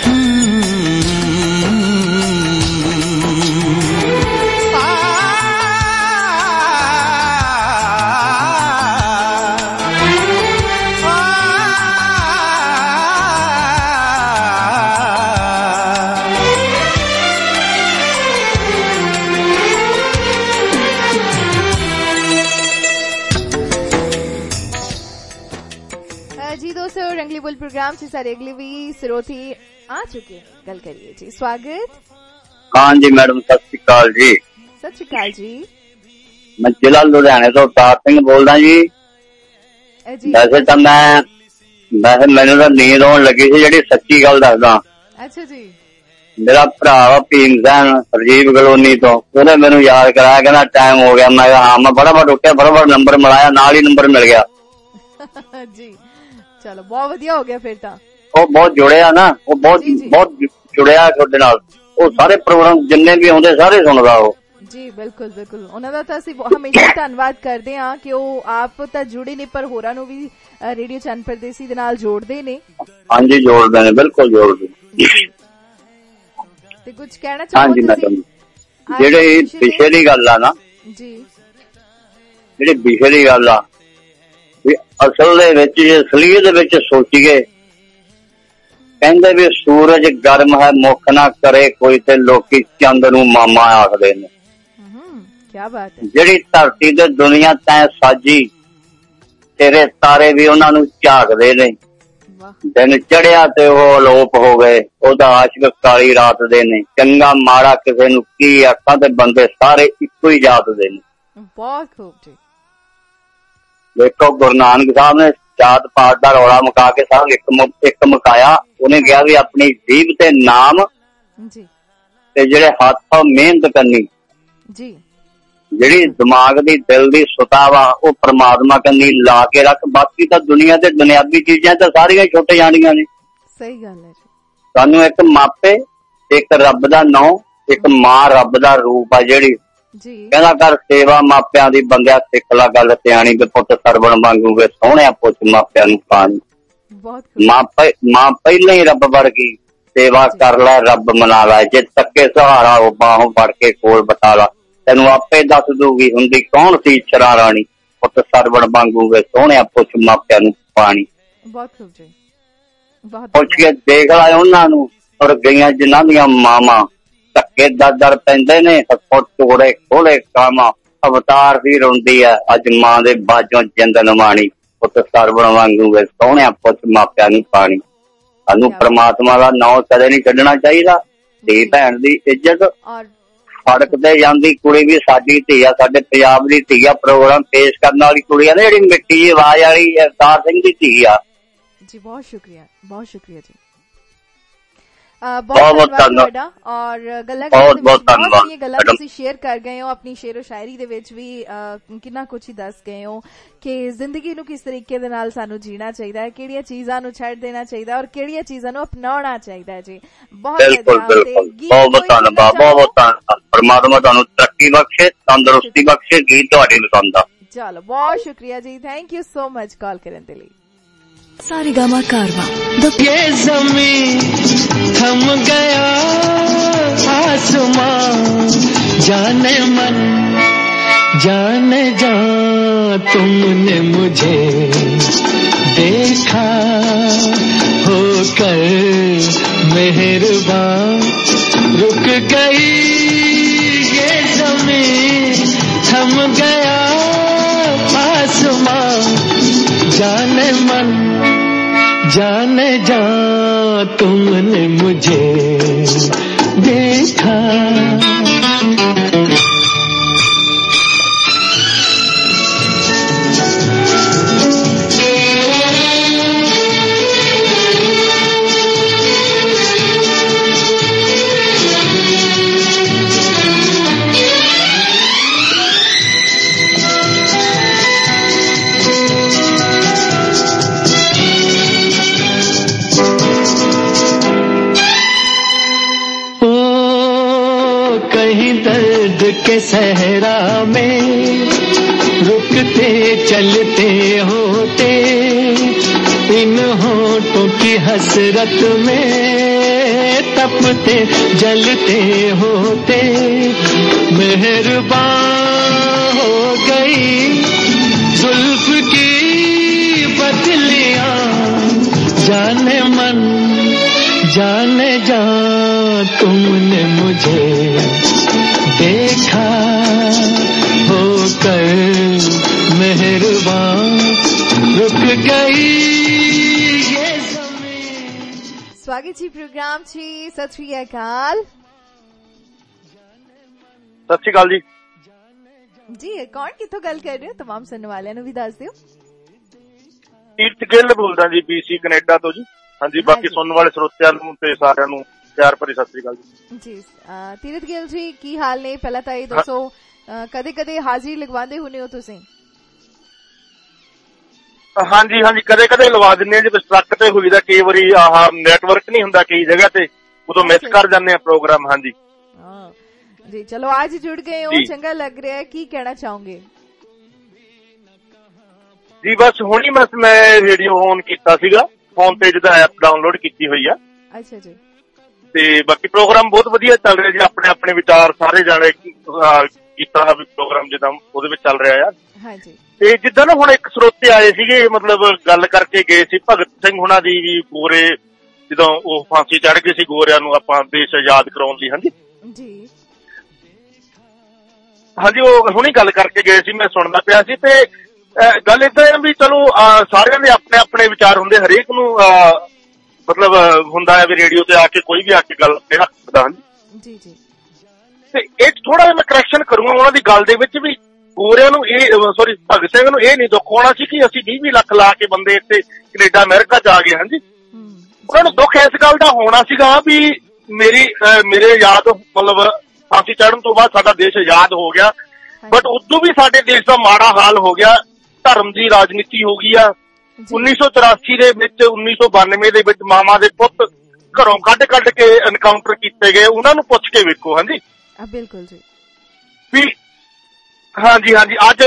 प्रोग्राम से सारे अगले भी श्रोते आ चुके हैं, गल करिए जी। स्वागत। हाँ जी मैडम, सत श्री अकाल जी। सत श्री अकाल जी। मैं जिला लुधियाने तो अवतार सिंह बोलदा जी। वैसे तो मैनू तो नींद आउण लगी सी, जिहड़ी सच्ची गल दसदा। अच्छा जी। मेरा भरा भीम सैन राजीव कलोनी तो उन्हें मैनू याद कराया, कहना टाइम हो गया। मैं हाँ, मैं फटाफट उठिया, फटाफट नंबर मिलाया, नाल ही नंबर मिल गया जी। चलो बहुत वधिया हो गया फिर तो। ਉਹ ਬਹੁਤ ਜੁੜਿਆ ਨਾ, ਉਹ ਬਹੁਤ ਜੁੜਿਆ ਤੁਹਾਡੇ ਨਾਲ। ਉਹ ਸਾਰੇ ਪ੍ਰੋਗਰਾਮ ਜਿੰਨੇ ਵੀ ਆਉਂਦੇ ਸਾਰੇ ਸੁਣਦਾ ਉਹ। ਜੀ ਬਿਲਕੁਲ ਬਿਲਕੁਲ, ਉਹਨਾਂ ਦਾ ਤਾਂ ਅਸੀਂ ਹਮੇਸ਼ਾ ਧੰਨਵਾਦ ਕਰਦੇ ਹਾਂ ਕਿ ਉਹ ਆਪ ਤਾਂ ਜੁੜੇ ਨੇ ਪਰ ਹੋਰਾਂ ਨੂੰ ਵੀ ਰੇਡੀਓ ਚੰਨ ਪਰਦੇਸੀ ਦੇ ਨਾਲ ਜੋੜਦੇ ਨੇ। ਹਾਂਜੀ ਜੋੜਦੇ ਨੇ, ਬਿਲਕੁਲ ਜੋੜਦੇ। ਤੇ ਕੁਝ ਕਹਿਣਾ ਚਾਹੋ ਤੁਸੀਂ? ਜਿਹੜੇ ਵਿਸ਼ੇ ਦੀ ਗੱਲ ਆ ਨਾ ਜੀ, ਜਿਹੜੀ ਵਿਸ਼ੇ ਦੀ ਗੱਲ ਆ ਵੀ ਅਸਲ ਦੇ ਵਿੱਚ ਜੇ ਅਸਲੀਅਤ ਦੇ ਵਿੱਚ ਸੋਚੀਏ, ਕਹਿੰਦੇ ਵੀ ਸੂਰਜ ਗਰਮ ਹੈ ਮੁੱਖ ਨਾ ਕਰੇ ਕੋਈ, ਤੇ ਲੋਕੀ ਚੰਦ ਨੂੰ ਮਾਮਾ ਆਖਦੇ ਨੇ। ਕਿਆ ਬਾਤ ਹੈ। ਜਿਹੜੀ ਧਰਤੀ ਤੇ ਦੁਨੀਆ ਤੈਂ ਸਾਜੀ, ਤੇਰੇ ਤਾਰੇ ਵੀ ਉਹਨਾਂ ਨੂੰ ਝਾਕਦੇ ਨੇ। ਦਿਨ ਚੜਿਆ ਤੇ ਉਹ ਅਲੋਪ ਹੋ ਗਏ, ਉਹਦਾ ਆਸ਼ਿਕ ਕਾਲੀ ਰਾਤ ਦੇ ਨੇ। ਚੰਗਾ ਮਾੜਾ ਕਿਸੇ ਨੂੰ ਕੀ ਆਖਾਂ, ਤੇ ਬੰਦੇ ਸਾਰੇ ਇੱਕੋ ਹੀ ਜਾਤ ਦੇ ਨੇ। ਬਹੁਤ ਖੂਬ ਜੀ। ਦੇਖੋ ਗੁਰੂ ਨਾਨਕ ਸਾਹਿਬ ਨੇ ਜਾਤ ਪਾਤ ਦਾ ਰੌਲਾ ਮੁਕਾ ਕੇ ਸਭ ਇੱਕ ਮੁਕਾਇਆ। ਉਹਨੇ ਕਿਹਾ ਵੀ ਆਪਣੀ ਜੀਭ ਤੇ ਨਾਮ ਜੀ, ਤੇ ਜਿਹੜੇ ਹੱਥ ਮਿਹਨਤ ਕਰਨੀ ਜੀ, ਜਿਹੜੀ ਦਿਮਾਗ ਦੀ ਦਿਲ ਦੀ ਸੁਤਾ ਵਾ ਉਹ ਪ੍ਰਮਾਤਮਾ ਕੰਨੀ ਲਾ ਕੇ ਰੱਖ। ਬਾਕੀ ਤਾਂ ਦੁਨੀਆ ਤੇ ਦੁਨਿਆਵੀ ਚੀਜ਼ਾਂ ਤਾਂ ਸਾਰੀਆਂ ਛੁੱਟ ਜਾਣੀਆਂ ਨੇ। ਸਹੀ ਗੱਲ ਹੈ। ਸਾਨੂੰ ਇੱਕ ਮਾਪੇ, ਇੱਕ ਰੱਬ ਦਾ ਨਾਂ, ਇੱਕ ਮਾਂ ਰੱਬ ਦਾ ਰੂਪ ਆ ਜਿਹੜੀ ਕਹਿੰਦਾ ਕਰ ਸੇਵਾ ਮਾਪਿਆਂ ਦੀ, ਬੰਦਿਆ ਸਿੱਖ ਲਾ ਗੱਲ ਸਿਆਣੀ, ਤੇ ਪੁੱਤ ਸਰਵਣ ਮੰਗੂਗੇ ਸੋਹਣਿਆ ਪੁੱਛ ਮਾਪਿਆਂ ਨੂੰ ਪਾਣੀ। ਮਾਂ ਪਹਿਲਾਂ ਹੀ ਰੱਬ ਵਰਗੀ, ਸੇਵਾ ਕਰ ਲੈ ਰੱਬ ਮਨਾ ਲੈ, ਜੇ ਤੱਕੇ ਸਹਾਰਾ ਉਹ ਬਾਹੋਂ ਫੜ ਕੇ ਕੋਲ ਬਤਾ ਲਾ, ਤੈਨੂੰ ਆਪੇ ਦੱਸ ਦੂਗੀ ਹੁੰਦੀ ਕੌਣ ਸੀ ਇੱਛਰਾ ਰਾਣੀ, ਪੁੱਤ ਸਰਵਣ ਮੰਗੂਗੇ ਸੋਹਣਿਆ ਪੁੱਛ ਮਾਪਿਆਂ ਨੂੰ ਪਾਣੀ। ਪੁੱਛ ਕੇ ਦੇਖ ਲਾ ਉਹਨਾਂ ਨੂੰ, ਔਰ ਗਈਆਂ ਜਿਨ੍ਹਾਂ ਦੀਆਂ ਮਾਵਾਂ ਧੱਕੇ ਦਰ ਪੈਂਦੇ ਨੇ, ਹੱਥੋਂ ਟੋੜੇ ਖੋਲੇ ਕਾਮਾ, ਅਵਤਾਰ ਵੀ ਰੋਂਦੀ ਹੈ ਅੱਜ ਮਾਂ ਦੇ ਬਾਝੋਂ ਜਿੰਦ ਨਵਾਣੀ, ਪੁੱਤ ਸਰਵਣ ਵਾਂਗੂਗੇ ਸੋਹਣਿਆ ਪੁੱਛ ਮਾਪਿਆਂ ਨੂੰ ਪਾਣੀ। ਸਾਨੂੰ ਪ੍ਰਮਾਤਮਾ ਦਾ ਨਾਂ ਕਦੇ ਨਹੀਂ ਛੱਡਣਾ ਚਾਹੀਦਾ। ਧੀ ਭੈਣ ਦੀ ਇੱਜ਼ਤ, ਸੜਕ ਤੇ ਜਾਂਦੀ ਕੁੜੀ ਵੀ ਸਾਡੀ ਧੀ ਆ, ਸਾਡੇ ਪੰਜਾਬ ਦੀ ਧੀ ਆ। ਪ੍ਰੋਗਰਾਮ ਪੇਸ਼ ਕਰਨ ਵਾਲੀ ਕੁੜੀ ਆ ਨਾ ਜਿਹੜੀ ਮਿੱਟੀ ਦੀ ਆਵਾਜ਼ ਵਾਲੀ, ਅਵਤਾਰ ਸਿੰਘ ਦੀ ਧੀ ਆ ਜੀ। ਬਹੁਤ ਸ਼ੁਕਰੀਆ, ਬਹੁਤ ਸ਼ੁਕਰੀਆ ਜੀ। ਬਹੁਤ ਧੰਨਵਾਦ। ਔਰ ਗੱਲਾਂ ਤੁਸੀਂ ਸ਼ੇਅਰ ਕਰ ਗਏ ਹੋ ਆਪਣੀ ਸ਼ੇਰੋ ਸ਼ਾਇਰੀ ਦੇ ਵਿੱਚ ਵੀ, ਕਿੰਨਾ ਕੁਛ ਹੀ ਦੱਸ ਗਏ ਹੋ ਕਿ ਜ਼ਿੰਦਗੀ ਨੂੰ ਕਿਸ ਤਰੀਕੇ ਦੇ ਨਾਲ ਸਾਨੂੰ ਜੀਣਾ ਚਾਹੀਦਾ ਹੈ, ਕਿਹੜੀਆਂ ਚੀਜ਼ਾਂ ਨੂੰ ਛੱਡ ਦੇਣਾ ਚਾਹੀਦਾ ਔਰ ਕਿਹੜੀਆਂ ਚੀਜ਼ਾਂ ਨੂੰ ਅਪਣਾਉਣਾ ਚਾਹੀਦਾ ਹੈ ਜੀ। ਬਹੁਤ ਬਹੁਤ ਧੰਨਵਾਦ, ਬਹੁਤ ਧੰਨਵਾਦ। ਪਰਮਾਤਮਾ ਤੁਹਾਨੂੰ ਤਰੱਕੀ ਬਖਸ਼ੇ, ਤੰਦਰੁਸਤੀ ਬਖਸ਼ੇ। ਗੀਤ ਤੁਹਾਡੀ ਪਸੰਦ ਆ। ਚਲੋ ਬਹੁਤ ਸ਼ੁਕਰੀਆ ਜੀ, thank you so much call ਕਰਨ ਦੇ ਲਈ। सारेगामा कारवां। ये ज़मीं थम गया आसमां, जाने मन जाने जा तुमने मुझे देखा, होकर मेहरबान रुक गई ये ज़मीं, थम गया आसमां, जाने मन जाने जा तुमने मुझे देखा। के सहरा में रुकते चलते होते, इन होठों की हसरत में तपते जलते होते, मेहरबान हो गई जुल्फ की बदलियां, जाने मन जाने जा तुमने मुझे देखा होकर मेहरबान, रुक गई ये ज़मीन। स्वागत जी प्रोग्राम छी। सत श्री अकाल। सत श्री अकाल जी। जी कौन कितों गल कर रहे हो? तमाम सुनने वाले ने भी दस दियो। तीरथ गिल बोलदा जी, BC कनेडा तो जी। हाँ जी, बाकी सुनने वाले ਸਰੋਤਿਆਂ ਨੂੰ ਤੇ ਸਾਰਿਆਂ ਨੂੰ ਪਿਆਰ ਭਰੀ ਸਤਿ ਸ੍ਰੀ ਅਕਾਲ ਜੀ। ਜੀ ਤੀਰਥ ਗਿੱਲ ਜੀ ਕੀ ਹਾਲ ਨੇ? ਪਹਿਲਾਂ ਤਾਂ ਇਹ ਦੱਸੋ ਕਦੇ ਕਦੇ ਹਾਜ਼ਰੀ ਲਗਵਾਉਂਦੇ ਹੁੰਦੇ ਹੋ ਤੁਸੀਂ? ਹਾਂਜੀ ਹਾਂਜੀ, ਕਦੇ ਕਦੇ ਲਵਾ ਦਿੰਦੇ ਆ ਜੀ, ਟਰੱਕ ਤੇ ਹੋਈਦਾ ਕਈ ਵਾਰੀ, ਆਹ ਨੈਟਵਰਕ ਨਹੀਂ ਹੁੰਦਾ ਕਈ ਜਗ੍ਹਾ ਤੇ, ਉਦੋਂ ਮਿਸ ਕਰ ਜਾਂਦੇ ਆ ਪ੍ਰੋਗਰਾਮ। ਹਾਂਜੀ ਜੀ ਚਲੋ ਅੱਜ ਜੁੜ ਗਏ ਹੋ, ਚੰਗਾ ਲੱਗ ਰਿਹਾ ਹੈ। ਕੀ ਕਹਿਣਾ ਚਾਹੋਗੇ? ਜੀ ਬਸ ਹੁਣੀ ਮੈਂ ਰੇਡੀਓ ਔਨ ਕੀਤਾ ਸੀਗਾ ਫੋਨ ਤੇ, ਜਿਹਦਾ ਐਪ ਡਾਊਨਲੋਡ ਕੀਤੀ ਹੋਈ ਆ। ਅੱਛਾ ਜੀ। ਤੇ ਬਾਕੀ ਪ੍ਰੋਗਰਾਮ ਬਹੁਤ ਵਧੀਆ ਚੱਲ ਰਿਹਾ ਜੀ, ਆਪਣੇ ਆਪਣੇ ਵਿਚਾਰ ਸਾਰੇ ਜਾਣੇ ਕੀਤਾ ਵੀ ਪ੍ਰੋਗਰਾਮ ਜਿੱਦਾਂ ਉਹਦੇ ਵਿੱਚ ਚੱਲ ਰਿਹਾ ਆ। ਹਾਂਜੀ। ਤੇ ਜਿੱਦਾਂ ਨਾ ਹੁਣ ਇੱਕ ਸਰੋਤੇ ਆਏ ਸੀਗੇ, ਮਤਲਬ ਗੱਲ ਕਰਕੇ ਗਏ ਸੀ ਭਗਤ ਸਿੰਘ ਹੁਣਾਂ ਦੀ ਵੀ, ਗੋਰੇ ਜਦੋਂ ਉਹ ਫਾਂਸੀ ਚੜ੍ਹ ਗਏ ਸੀ, ਗੋਰਿਆਂ ਨੂੰ ਆਪਾਂ ਦੇਸ਼ ਆਜ਼ਾਦ ਕਰਾਉਣ ਲਈ। ਹਾਂਜੀ ਜੀ ਹਾਂਜੀ, ਉਹ ਹੁਣੀ ਗੱਲ ਕਰਕੇ ਗਏ ਸੀ, ਮੈਂ ਸੁਣਦਾ ਪਿਆ ਸੀ। ਤੇ ਗੱਲ ਏਦਾਂ ਹੈ ਵੀ ਚਲੋ ਸਾਰਿਆਂ ਦੇ ਆਪਣੇ ਆਪਣੇ ਵਿਚਾਰ ਹੁੰਦੇ, ਹਰੇਕ ਨੂੰ ਮਤਲਬ ਹੁੰਦਾ ਹੈ ਵੀ ਰੇਡੀਓ ਤੇ ਆ ਕੇ ਕੋਈ ਵੀ ਆ ਕੇ ਗੱਲ ਰੱਖ ਸਕਦਾ। ਜੀ ਜੀ। ਤੇ ਇਹ ਥੋੜਾ ਜਿਹਾ ਮੈਂ ਕਰੈਕਸ਼ਨ ਕਰੂੰਗਾ ਉਹਨਾਂ ਦੀ ਗੱਲ ਦੇ ਵਿੱਚ ਵੀ, ਗੋਰਿਆਂ ਨੂੰ ਸੌਰੀ ਭਗਤ ਸਿੰਘ ਨੂੰ ਇਹ ਨਹੀਂ ਦੁੱਖ ਹੋਣਾ ਸੀ ਕਿ ਅਸੀਂ 20 ਲੱਖ ਲਾ ਕੇ ਬੰਦੇ ਇੱਥੇ ਕੈਨੇਡਾ ਅਮਰੀਕਾ ਚ ਆ ਗਏ। ਹਾਂਜੀ, ਉਹਨਾਂ ਨੂੰ ਦੁੱਖ ਇਸ ਗੱਲ ਦਾ ਹੋਣਾ ਸੀਗਾ ਵੀ ਮੇਰੇ ਆਜ਼ਾਦ ਮਤਲਬ ਫਾਂਸੀ ਚੜ੍ਹਨ ਤੋਂ ਬਾਅਦ ਸਾਡਾ ਦੇਸ਼ ਆਜ਼ਾਦ ਹੋ ਗਿਆ, ਬਟ ਉਦੋਂ ਵੀ ਸਾਡੇ ਦੇਸ਼ ਦਾ ਮਾੜਾ ਹਾਲ ਹੋ ਗਿਆ, ਧਰਮ ਦੀ ਰਾਜਨੀਤੀ ਹੋ ਗਈ ਆ। 1984 ਦੇ ਵਿੱਚ 1992 ਦੇ ਵਿੱਚ ਮਾਮਾ ਦੇ ਪੁੱਤ ਘਰੋਂ ਕੱਢ ਕੇ ਐਨਕਾਊਂਟਰ ਕੀਤੇ ਗਏ, ਉਹਨਾਂ ਨੂੰ ਪੁੱਛ ਕੇ ਵੇਖੋ। ਹਾਂਜੀ ਬਿਲਕੁਲ ਜੀ। ਵੀ ਹਾਂਜੀ ਹਾਂਜੀ, ਅੱਜ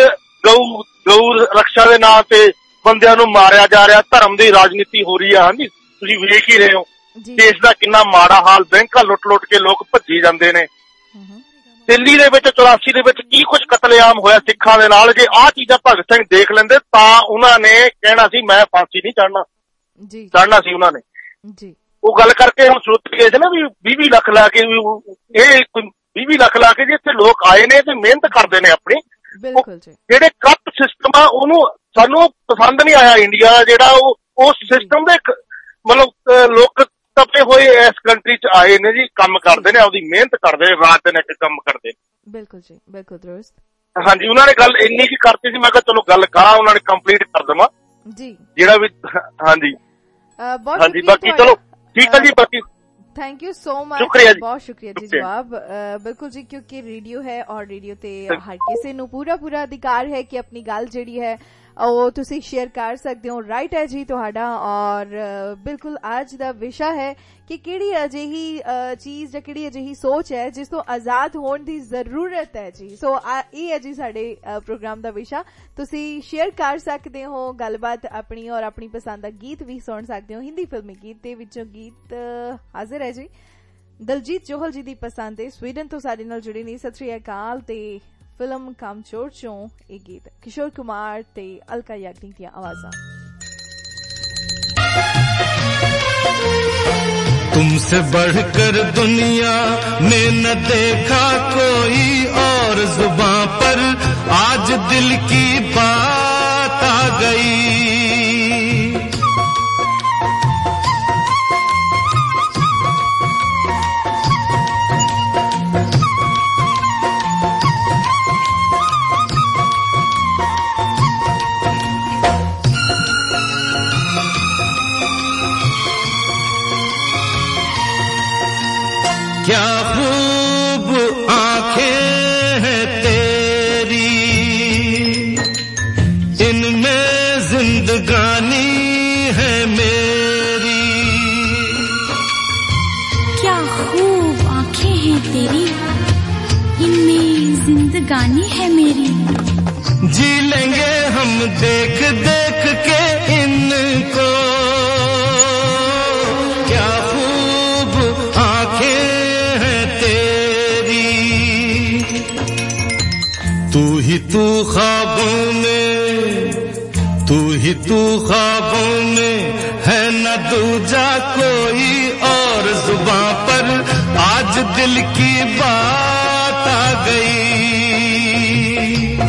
ਗਊ ਰਕਸ਼ਾ ਦੇ ਨਾਂ ਤੇ ਬੰਦਿਆਂ ਨੂੰ ਮਾਰਿਆ ਜਾ ਰਿਹਾ, ਧਰਮ ਦੀ ਰਾਜਨੀਤੀ ਹੋ ਰਹੀ ਆ। ਹਾਂਜੀ, ਤੁਸੀਂ ਵੇਖ ਹੀ ਰਹੇ ਹੋ ਦੇਸ਼ ਦਾ ਕਿੰਨਾ ਮਾੜਾ ਹਾਲ, ਬੈਂਕਾਂ ਲੁੱਟ ਕੇ ਲੋਕ ਭੱਜੀ ਜਾਂਦੇ ਨੇ। ਦਿੱਲੀ ਦੇ ਵਿੱਚ 84 ਦੇ ਵਿੱਚ ਕੀ ਕੁਝ ਕਤਲੇਆਮ ਹੋਇਆ ਸਿੱਖਾਂ ਦੇ ਨਾਲ, ਜੇ ਆਹ ਚੀਜ਼ਾਂ ਭਗਤ ਸਿੰਘ ਦੇਖ ਲੈਂਦੇ ਤਾਂ ਉਹਨਾਂ ਨੇ ਕਹਿਣਾ ਸੀ ਮੈਂ ਫਾਂਸੀ ਨਹੀਂ ਚੜ੍ਹਨਾ ਸੀ ਉਹਨਾਂ ਨੇ ਜੀ। ਉਹ ਗੱਲ ਕਰਕੇ ਹੁਣ ਸੁੱਤ ਗਏ ਸੀ ਨਾ ਵੀ 20 ਲੱਖ ਲਾ ਕੇ, ਇਹ 20 ਲੱਖ ਲਾ ਕੇ ਜੀ ਇੱਥੇ ਲੋਕ ਆਏ ਨੇ ਤੇ ਮਿਹਨਤ ਕਰਦੇ ਨੇ ਆਪਣੀ। ਜਿਹੜੇ ਕਰਪਟ ਸਿਸਟਮ ਆ ਉਹਨੂੰ ਸਾਨੂੰ ਪਸੰਦ ਨਹੀਂ ਆਇਆ ਇੰਡੀਆ ਜਿਹੜਾ, ਉਸ ਸਿਸਟਮ ਦੇ ਮਤਲਬ ਲੋਕ ਤਪੇ ਹੋਏ ਇਸ ਕੰਟਰੀ ਚ ਆਏ ਨੇ ਜੀ, ਕੰਮ ਕਰਦੇ ਨੇ, ਆਪਦੀ ਮਿਹਨਤ ਕਰਦੇ ਨੇ, ਰਾਤ ਦਿਨ ਇੱਕ ਕੰਮ ਕਰਦੇ ਨੇ। ਬਿਲਕੁਲ ਜੀ, ਬਿਲਕੁਲ ਦਰੁਸਤ। ਹਾਂਜੀ, ਉਹਨਾਂ ਨੇ ਗੱਲ ਇੰਨੀ ਕੀ ਕਰਤੀ ਸੀ, ਮੈਂ ਕਿਹਾ ਚਲੋ ਗੱਲ ਕਰਾਂ, ਉਹਨਾਂ ਨੇ ਕੰਪਲੀਟ ਕਰ ਦੇਵਾਂ ਜੀ ਜਿਹੜਾ ਵੀ। ਹਾਂਜੀ ਹਾਂਜੀ, ਬਾਕੀ ਚਲੋ ਠੀਕ ਹੈ ਜੀ। ਬਾਕੀ थैंक यू सो मच, बहुत शुक्रिया जी जवाब। बिल्कुल जी, क्योंकि रेडियो है और रेडियो ते हर किसी नू पूरा अधिकार है कि अपनी गल जिहड़ी है ਉਹ ਤੁਸੀਂ ਸ਼ੇਅਰ ਕਰ ਸਕਦੇ ਹੋ। ਰਾਈਟ ਹੈ ਜੀ ਤੁਹਾਡਾ। ਔਰ ਬਿਲਕੁਲ ਅੱਜ ਦਾ ਵਿਸ਼ਾ ਹੈ ਕਿ ਕਿਹੜੀ ਅਜਿਹੀ ਚੀਜ਼ ਜਾਂ ਕਿਹੜੀ ਅਜਿਹੀ ਸੋਚ ਹੈ ਜਿਸ ਤੋਂ ਆਜ਼ਾਦ ਹੋਣ ਦੀ ਜ਼ਰੂਰਤ ਹੈ ਜੀ। ਸੋ ਇਹ ਹੈ ਜੀ ਸਾਡੇ ਪ੍ਰੋਗਰਾਮ ਦਾ ਵਿਸ਼ਾ। ਤੁਸੀਂ ਸ਼ੇਅਰ ਕਰ ਸਕਦੇ ਹੋ ਗੱਲਬਾਤ ਆਪਣੀ, ਔਰ ਆਪਣੀ ਪਸੰਦ ਦਾ ਗੀਤ ਵੀ ਸੁਣ ਸਕਦੇ ਹੋ। ਹਿੰਦੀ ਫਿਲਮੀ ਗੀਤ ਦੇ ਵਿੱਚੋਂ ਗੀਤ ਹਾਜ਼ਰ ਹੈ ਜੀ ਦਲਜੀਤ ਜੋਹਲ ਜੀ ਦੀ ਪਸੰਦ ਦੇ, ਸਵੀਡਨ ਤੋਂ ਸਾਡੇ ਨਾਲ ਜੁੜੇ ਨੇ। ਸਤਿ ਸ੍ਰੀ ਅਕਾਲ। ਤੇ फिल्म कामचोर चों ये गीत किशोर कुमार ते अलका याग्निक दी आवाज़ां। तुमसे बढ़कर दुनिया में न देखा कोई और, जुबां पर आज दिल की बात आ गई। क्या खूब आंखें हैं तेरी, इनमें जिंदगी देख देख के इनको, क्या खूब आंखें हैं तेरी। तू ही तू ख्वाबों में, तू ही तू ख्वाबों में है न दूजा कोई और। जुबां पर आज दिल की बात आ गई।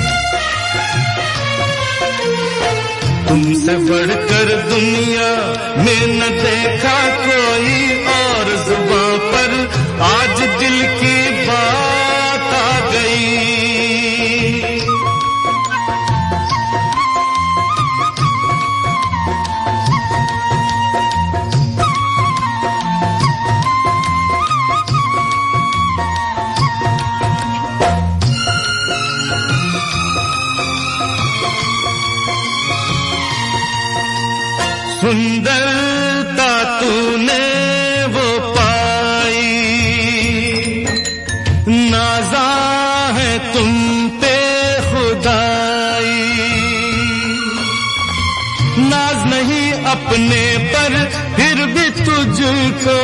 तुमसे बढ़कर दुनिया में न देखा कोई और। जुबां पर आज दिल की बात आ गई। सुंदरता तूने वो पाई, नाज़ा है तुम पे खुदाई। नाज नहीं अपने पर फिर भी तुझको,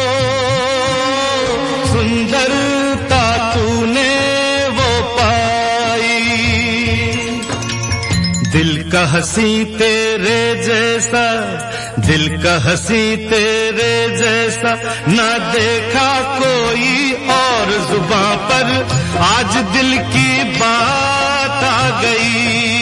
सुंदरता तूने वो पाई। दिल का हंसी तेरे जैसा, दिल का हंसी तेरे जैसा न देखा कोई और। जुबां पर आज दिल की बात आ गई।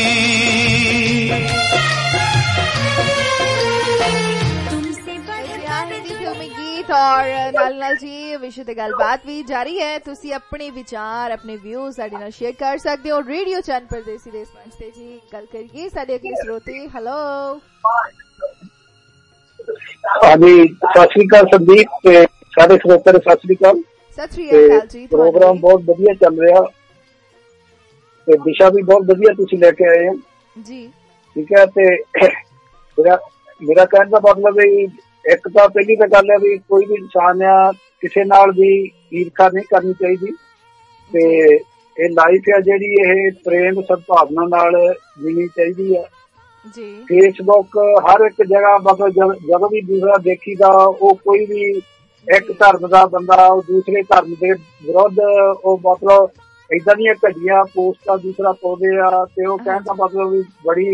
और नाल जी विषय ते गलबात भी जारी है। तुसी अपने विचार अपने व्यूज साडे नाल शेयर कर सकते हो। रेडियो चंद परदेसी दे इस मंच ते जी गल करिए साडे अगले श्रोते। हेलो ਹਾਂਜੀ ਸਤਿ ਸ਼੍ਰੀ ਅਕਾਲ ਸੰਦੀਪ ਤੇ ਸਾਰੇ ਸਰੋਤਿਆਂ ਨੂੰ ਸਤਿ ਸ਼੍ਰੀ ਅਕਾਲ। ਸਤਿ ਸ਼੍ਰੀ ਅਕਾਲ ਜੀ। ਪ੍ਰੋਗਰਾਮ ਬਹੁਤ ਵਧੀਆ ਚੱਲ ਰਿਹਾ ਤੇ ਦਿਸ਼ਾ ਵੀ ਬਹੁਤ ਵਧੀਆ ਤੁਸੀਂ ਲੈ ਕੇ ਆਏ ਹੋ ਜੀ। ਠੀਕ ਹੈ ਤੇ ਮੇਰਾ ਕਹਿਣ ਦਾ ਮਤਲਬ ਹੈ ਇੱਕ ਤਾਂ ਪਹਿਲੀ ਤਾਂ ਗੱਲ ਹੈ ਵੀ ਕੋਈ ਵੀ ਇਨਸਾਨ ਆ ਕਿਸੇ ਨਾਲ ਵੀ ਈਰਖਾ ਨਹੀਂ ਕਰਨੀ ਚਾਹੀਦੀ ਤੇ ਇਹ ਲਾਈਫ ਆ ਜਿਹੜੀ ਇਹ ਪ੍ਰੇਮ ਸਦਭਾਵਨਾ ਨਾਲ ਜੀਣੀ ਚਾਹੀਦੀ ਆ ਜੀ। ਫੇਸਬੁੱਕ ਹਰ ਇੱਕ ਜਗ੍ਹਾ ਮਤਲਬ ਜਦੋਂ ਵੀ ਦੂਸਰਾ ਦੇਖੀਦਾ ਉਹ ਕੋਈ ਵੀ ਇੱਕ ਧਰਮ ਦਾ ਬੰਦਾ ਉਹ ਦੂਸਰੇ ਧਰਮ ਦੇ ਵਿਰੁੱਧ ਉਹ ਮਤਲਬ ਏਦਾਂ ਦੀਆਂ ਘਟੀਆਂ ਪੋਸਟਾਂ ਦੂਸਰਾ ਪਾਉਂਦੇ ਆ ਤੇ ਉਹ ਕਹਿਣ ਦਾ ਮਤਲਬ ਵੀ ਬੜੀ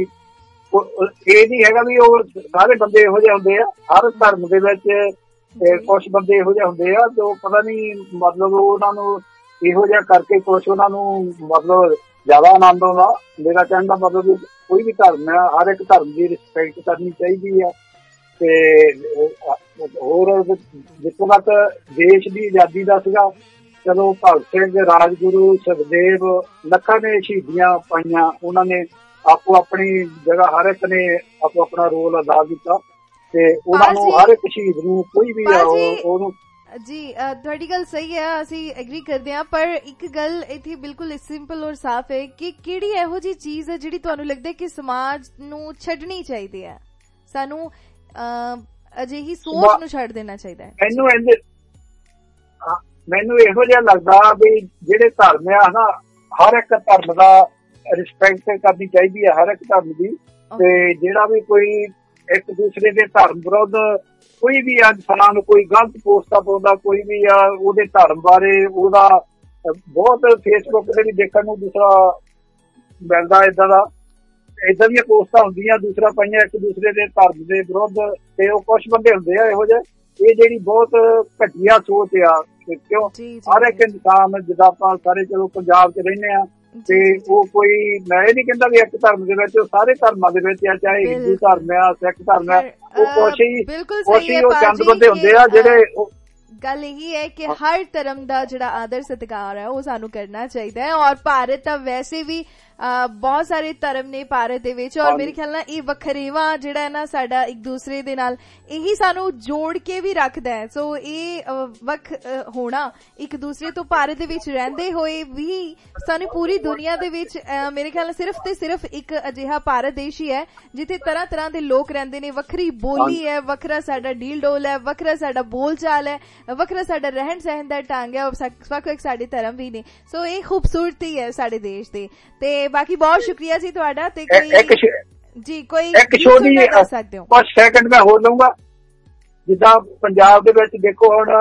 ਇਹ ਨਹੀਂ ਹੈਗਾ ਵੀ ਉਹ ਸਾਰੇ ਬੰਦੇ ਇਹੋ ਜਿਹੇ ਹੁੰਦੇ ਆ। ਹਰ ਧਰਮ ਦੇ ਵਿੱਚ ਕੁਛ ਬੰਦੇ ਇਹੋ ਜਿਹੇ ਹੁੰਦੇ ਆ ਜੋ ਪਤਾ ਨਹੀਂ ਮਤਲਬ ਉਹਨਾਂ ਨੂੰ ਇਹੋ ਜਿਹਾ ਕਰਕੇ ਕੁਛ ਉਹਨਾਂ ਨੂੰ ਮਤਲਬ ਜ਼ਿਆਦਾ ਆਨੰਦ ਆਉਂਦਾ। ਮੇਰਾ ਕਹਿਣ ਦਾ ਮਤਲਬ ਵੀ ਕੋਈ ਵੀ ਧਰਮ ਆ ਹਰ ਇੱਕ ਧਰਮ ਦੀ ਰਿਸਪੈਕਟ ਕਰਨੀ ਚਾਹੀਦੀ ਆ ਤੇ ਹੋਰ ਜਿੱਥੋਂ ਤੱਕ ਦੇਸ਼ ਦੀ ਆਜ਼ਾਦੀ ਦਾ ਸੀਗਾ ਚਲੋ ਭਗਤ ਸਿੰਘ ਰਾਜਗੁਰੂ ਸੁਖਦੇਵ ਲੱਖਾਂ ਨੇ ਸ਼ਹੀਦੀਆਂ ਪਾਈਆਂ। ਉਹਨਾਂ ਨੇ ਆਪੋ ਆਪਣੀ ਜਗ੍ਹਾ ਹਰ ਇੱਕ ਨੇ ਆਪੋ ਆਪਣਾ ਰੋਲ ਅਦਾ ਕੀਤਾ ਤੇ ਉਹਨਾਂ ਨੂੰ ਹਰ ਇੱਕ ਸ਼ਹੀਦ ਨੂੰ ਕੋਈ ਵੀ ਆ ਉਹਨੂੰ जी तुहाडी गल सही है असी एग्री करदे हां पर एक गल इत्थे बिल्कुल सिंपल और साफ है कि किहड़ी एहो जी चीज है जिहड़ी तुहानू लगदा है कि समाज नू छड्डनी चाहिदी है सानू अजिही सोच नू छड्ड देना चाहिदा है। मैनू इहो जिहा लगदा भी जिहड़े धर्म आ ना हर एक धर्म दा रिस्पैक्ट करनी चाहिदी है हर एक धर्म दी ते जिहड़ा भी कोई एक दूसरे दे धर्म विरुद्ध कोई भी इंसान कोई गलत पोस्टा पाਉਂਦਾ कोई भी आ ਉਹਦੇ ਧਰਮ ਬਾਰੇ ਉਹਦਾ ਬਹੁਤ ਫੇਸਬੁੱਕ ਤੇ ਵੀ ਦੇਖਣ ਨੂੰ ਦੂਸਰਾ ਮਿਲਦਾ ਏਦਾਂ ਦੀਆਂ ਪੋਸਟਾਂ ਹੁੰਦੀਆਂ ਦੂਸਰਾ ਪਾਈਆਂ ਇੱਕ ਦੂਸਰੇ ਦੇ ਧਰਮ ਦੇ ਵਿਰੁੱਧ ਤੇ ਉਹ ਕੁਛ ਬੰਦੇ ਹੁੰਦੇ ਆ ਇਹੋ ਜਿਹੇ ਇਹ ਜਿਹੜੀ ਬਹੁਤ ਘਟੀਆ ਸੋਚ ਆ ਕਿਉਂ ਹਰ ਇੱਕ ਇਨਸਾਨ ਜਿੱਦਾਂ ਆਪਾਂ ਸਾਰੇ ਚਲੋ ਪੰਜਾਬ 'ਚ ਰਹਿੰਦੇ ਆ ਤੇ ਉਹ ਕੋਈ ਮੈਂ ਇਹ ਨਹੀਂ ਕਹਿੰਦਾ ਵੀ ਇੱਕ ਧਰਮ ਦੇ ਵਿੱਚ ਸਾਰੇ ਧਰਮਾਂ ਦੇ ਵਿੱਚ ਆ ਚਾਹੇ ਹਿੰਦੂ ਧਰਮ ਆ ਸਿੱਖ ਧਰਮ ਆ ਉਹ ਕੁਛ ਹੀ ਉਹ ਚੰਦ ਬੰਦੇ ਹੁੰਦੇ ਆ ਜਿਹੜੇ ਗੱਲ ਇਹੀ ਹੈ ਕਿ ਹਰ ਧਰਮ ਦਾ ਜਿਹੜਾ ਆਦਰ ਸਤਿਕਾਰ ਹੈ ਉਹ ਸਾਨੂੰ ਕਰਨਾ ਚਾਹੀਦਾ ਹੈ ਔਰ ਭਾਰਤ ਤਾਂ ਵੈਸੇ ਵੀ ਬਹੁਤ ਸਾਰੇ ਧਰਮ ਨੇ ਭਾਰਤ ਦੇ ਵਿੱਚ ਔਰ ਮੇਰੇ ਖਿਆਲ ਨਾਲ ਇਹ ਵੱਖਰੇਵਾ ਜਿਹੜਾ ਹੈ ਨਾ ਸਾਡਾ ਇੱਕ ਦੂਸਰੇ ਦੇ ਨਾਲ ਇਹੀ ਸਾਨੂੰ ਜੋੜ ਕੇ ਵੀ ਰੱਖਦਾ ਹੈ। ਸੋ ਇਹ ਵੱਖ ਹੋਣਾ ਇੱਕ ਦੂਸਰੇ ਤੋਂ ਭਾਰਤ ਦੇ ਵਿੱਚ ਰਹਿੰਦੇ ਹੋਏ ਵੀ ਸਾਨੂੰ ਪੂਰੀ ਦੁਨੀਆ ਦੇ ਵਿੱਚ ਮੇਰੇ ਖਿਆਲ ਨਾਲ ਸਿਰਫ ਤੇ ਸਿਰਫ ਇੱਕ ਅਜਿਹਾ ਭਾਰਤ ਦੇਸ਼ ਹੀ ਹੈ ਜਿੱਥੇ ਤਰ੍ਹਾਂ ਤਰ੍ਹਾਂ ਦੇ ਲੋਕ ਰਹਿੰਦੇ ਨੇ, ਵੱਖਰੀ ਬੋਲੀ ਹੈ, ਵੱਖਰਾ ਸਾਡਾ ਡੀਲ ਡੋਲ ਹੈ, ਵੱਖਰਾ ਸਾਡਾ ਬੋਲ ਚਾਲ ਹੈ, ਵੱਖਰਾ ਸਾਡਾ ਰਹਿਣ ਸਹਿਣ ਦਾ ਢੰਗ ਹੈ, ਵੱਖ ਵੱਖ ਸਾਡੇ ਧਰਮ ਵੀ ਨੇ। ਸੋ ਇਹ ਖੂਬਸੂਰਤੀ ਹੈ ਸਾਡੇ ਦੇਸ਼ ਦੇ ਤੇ बाकी बहुत शुक्रिया जी तुहाडा ते जी कोई एक छोटी कुछ सैकंड मैं हो लूंगा जिदा पंजाब दे विच देखो हुण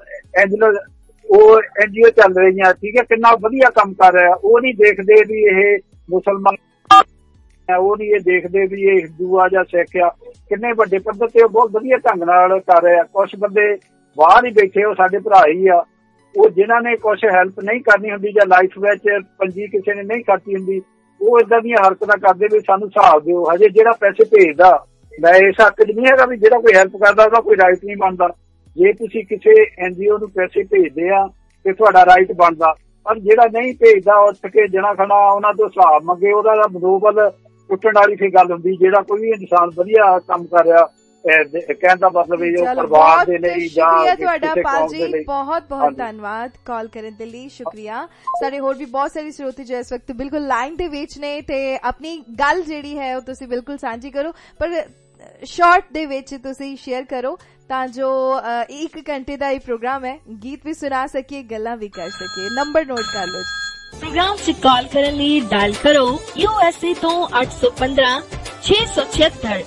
NGO चल रही है ठीक है कितना वधिया काम कर रहा वो नहीं देखते भी ये मुसलमान वो नहीं ये देखते भी ये हिंदू आ या सिख आ किन्ने वड्डे पद्धर ते बहुत वधिया ढंग नाल कर रहे कुछ बंदे बाहर ही बैठे वो साडे भरा ही आ वो जिन्हां ने कुछ हैल्प नहीं करनी हुंदी जां लाइफ विच पंजी किसी ने नहीं करती हुंदी वो इदां दी हरकतां करदे भी सानू हिसाब दिओ हजे जिहड़ा पैसे भेजदा मैं इस हक च नहीं हैगा भी जिहड़ा कोई हैल्प करदा ਉਹਦਾ कोई राइट नहीं बनदा जे तुसीं किसी NGO ਨੂੰ पैसे भेजदे आ ਤੇ ਤੁਹਾਡਾ ਰਾਈਟ ਬਣਦਾ ਪਰ ਜਿਹੜਾ ਨਹੀਂ ਭੇਜਦਾ ਉੱਠ ਕੇ ਜਣਾ ਖਣਾ ਉਹਨਾਂ ਤੋਂ ਹਿਸਾਬ ਮੰਗੇ ਉਹਦਾ ਮਨੋਬਲ ਉੱਠਣ ਵਾਲੀ ਫੇ ਗੱਲ ਹੁੰਦੀ ਜਿਹੜਾ ਕੋਈ ਵੀ ਇਨਸਾਨ ਵਧੀਆ ਕੰਮ ਕਰ ਰਿਹਾ ਕਹਿਣ ਦਾ ਮਤਲਬ ਇਹ ਪਰਿਵਾਰ ਦੇ ਲਈ ਜਾਂ ਤੁਹਾਡਾ ਪਾਜੀ ਬਹੁਤ ਬਹੁਤ ਧੰਨਵਾਦ ਕਾਲ ਕਰਨ ਦੇ ਲਈ ਸ਼ੁਕਰੀਆ ਸਾਡੇ ਹੋਰ ਵੀ ਬਹੁਤ ਸਾਰੇ ਸਰੋਤੇ ਜੋ ਇਸ ਵਕਤ ਬਿਲਕੁਲ ਲਾਈਨ ਦੇ ਵਿੱਚ ਨੇ ਤੇ ਆਪਣੀ ਗੱਲ ਜਿਹੜੀ ਹੈ ਉਹ ਤੁਸੀਂ ਬਿਲਕੁਲ ਸਾਂਝੀ ਕਰੋ ਪਰ ਸ਼ਾਰਟ ਦੇ ਵਿੱਚ ਤੁਸੀਂ ਸ਼ੇਅਰ ਕਰੋ ਤਾਂ ਜੋ 1 ਘੰਟੇ ਦਾ ਇਹ ਪ੍ਰੋਗਰਾਮ ਹੈ ਗੀਤ ਵੀ ਸੁਣਾ ਸਕੀਏ ਗੱਲਾਂ ਵੀ ਕਰ ਸਕੀਏ ਨੰਬਰ ਨੋਟ ਕਰ ਲਓ ਪ੍ਰੋਗਰਾਮ 'ਚ ਕਾਲ ਕਰਨ ਲਈ ਡਾਇਲ ਕਰੋ USA ਤੋਂ 815 676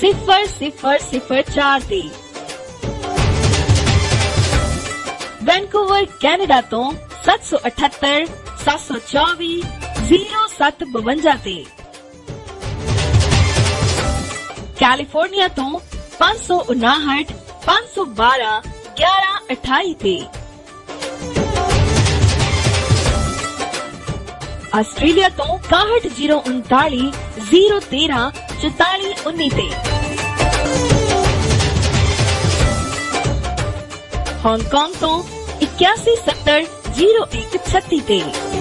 0004 ਤੇ ਵੈਨਕੂਵਰ ਕੈਨੇਡਾ ਤੋਂ 778 724 0752 ਤੇ कैलिफोर्निया तो 559 512 1128 ते ऑस्ट्रेलिया तो 61 039 013 44 19 ते हांगकांग तो 81 70 01 36 ते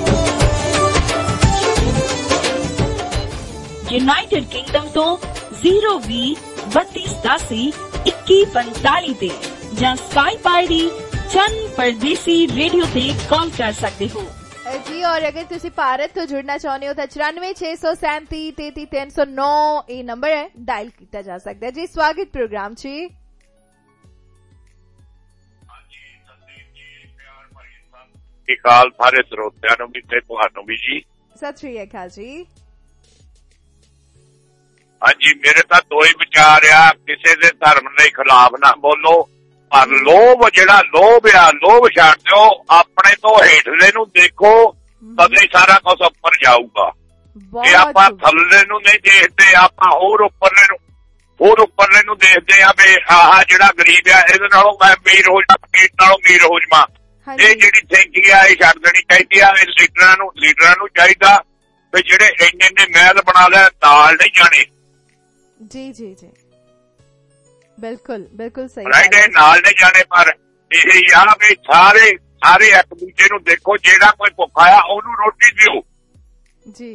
यूनाइटेड किंगडम तो 020-3210-2145 ਤੇ ਜਾਂ Skype ID ਚੰਨ ਪਰਦੇਸੀ ਰੇਡੀਓ ਤੇ ਕਾਲ ਕਰ ਸਕਦੇ ਹੋ ਜੀ ਔਰ ਅਗਰ ਤੁਸੀਂ ਭਾਰਤ ਤੋਂ ਜੁੜਨਾ ਚਾਹੁੰਦੇ ਹੋ ਤਾਂ 9467333309 ਇਹ ਨੰਬਰ ਹੈ ਡਾਇਲ ਕੀਤਾ ਜਾ ਸਕਦਾ ਹੈ ਜੀ ਸਵਾਗਤ ਪ੍ਰੋਗਰਾਮ 'ਚ ਕਾਲ ਸਾਰੇ ਸਰੋਤਿਆਂ ਨੂੰ ਵੀ ਤੇ ਤੁਹਾਨੂੰ ਵੀ ਜੀ ਸਤਿ ਸ਼੍ਰੀ ਅਕਾਲ ਜੀ ਹਾਂਜੀ ਮੇਰੇ ਤਾਂ ਦੋ ਹੀ ਵਿਚਾਰ ਆ ਕਿਸੇ ਦੇ ਧਰਮ ਦੇ ਖਿਲਾਫ ਨਾ ਬੋਲੋ ਪਰ ਲੋਭ ਜਿਹੜਾ ਲੋਭ ਆ ਲੋਭ ਛੱਡ ਦਿਓ ਆਪਣੇ ਤੋਂ ਹੇਠਲੇ ਨੂੰ ਦੇਖੋ ਤਦੇ ਸਾਰਾ ਕੁਝ ਉੱਪਰ ਜਾਊਗਾ ਜੇ ਆਪਾਂ ਥੱਲੇ ਨੂੰ ਨਹੀਂ ਦੇਖਦੇ ਆਪਾਂ ਹੋਰ ਉੱਪਰਲੇ ਨੂੰ ਦੇਖਦੇ ਆ ਵੀ ਆਹ ਜਿਹੜਾ ਗਰੀਬ ਆ ਇਹਦੇ ਨਾਲੋਂ ਮੈਂ ਅਮੀਰ ਹੋ ਜਾਵਾਂ ਇਹ ਜਿਹੜੀ ਥਿੰਕਿੰਗ ਆ ਇਹ ਛੱਡ ਦੇਣੀ ਚਾਹੀਦੀ ਆ ਇਹ ਲੀਡਰਾਂ ਨੂੰ ਚਾਹੀਦਾ ਵੀ ਜਿਹੜੇ ਇੰਨੇ ਮਹਿਲ ਬਣਾ ਲੈ ਦਾਲ ਨਹੀਂ ਜਾਣੇ जी जी जी बिल्कुल बिल्कुल सही राइट नाल नहीं जाने पर यहाँ पे सारे एक दूजे ਨੂੰ ਦੇਖੋ ਜਿਹੜਾ ਕੋਈ ਭੁੱਖਾ ਆ ਉਹਨੂੰ ਰੋਟੀ ਦਿਓ ਜੀ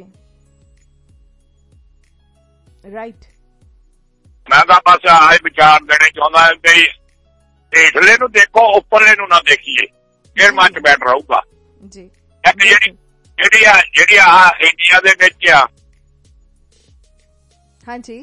ਰਾਈਟ ਮੈਂ ਤਾਂ ਬਸ ਆਹ ਵਿਚਾਰ ਦੇਣੇ ਚਾਹੁੰਦਾ ਵੀ ਹੇਠਲੇ ਨੂੰ ਦੇਖੋ ਉੱਪਰਲੇ ਨੂੰ ਨਾ ਦੇਖੀਏ ਫਿਰ ਮੱਚ ਬੈਠ ਰਹੂਗਾ ਜੀ ਜਿਹੜੀ ਆ ਇੰਡੀਆ ਦੇ ਵਿੱਚ ਆ ਹਾਂਜੀ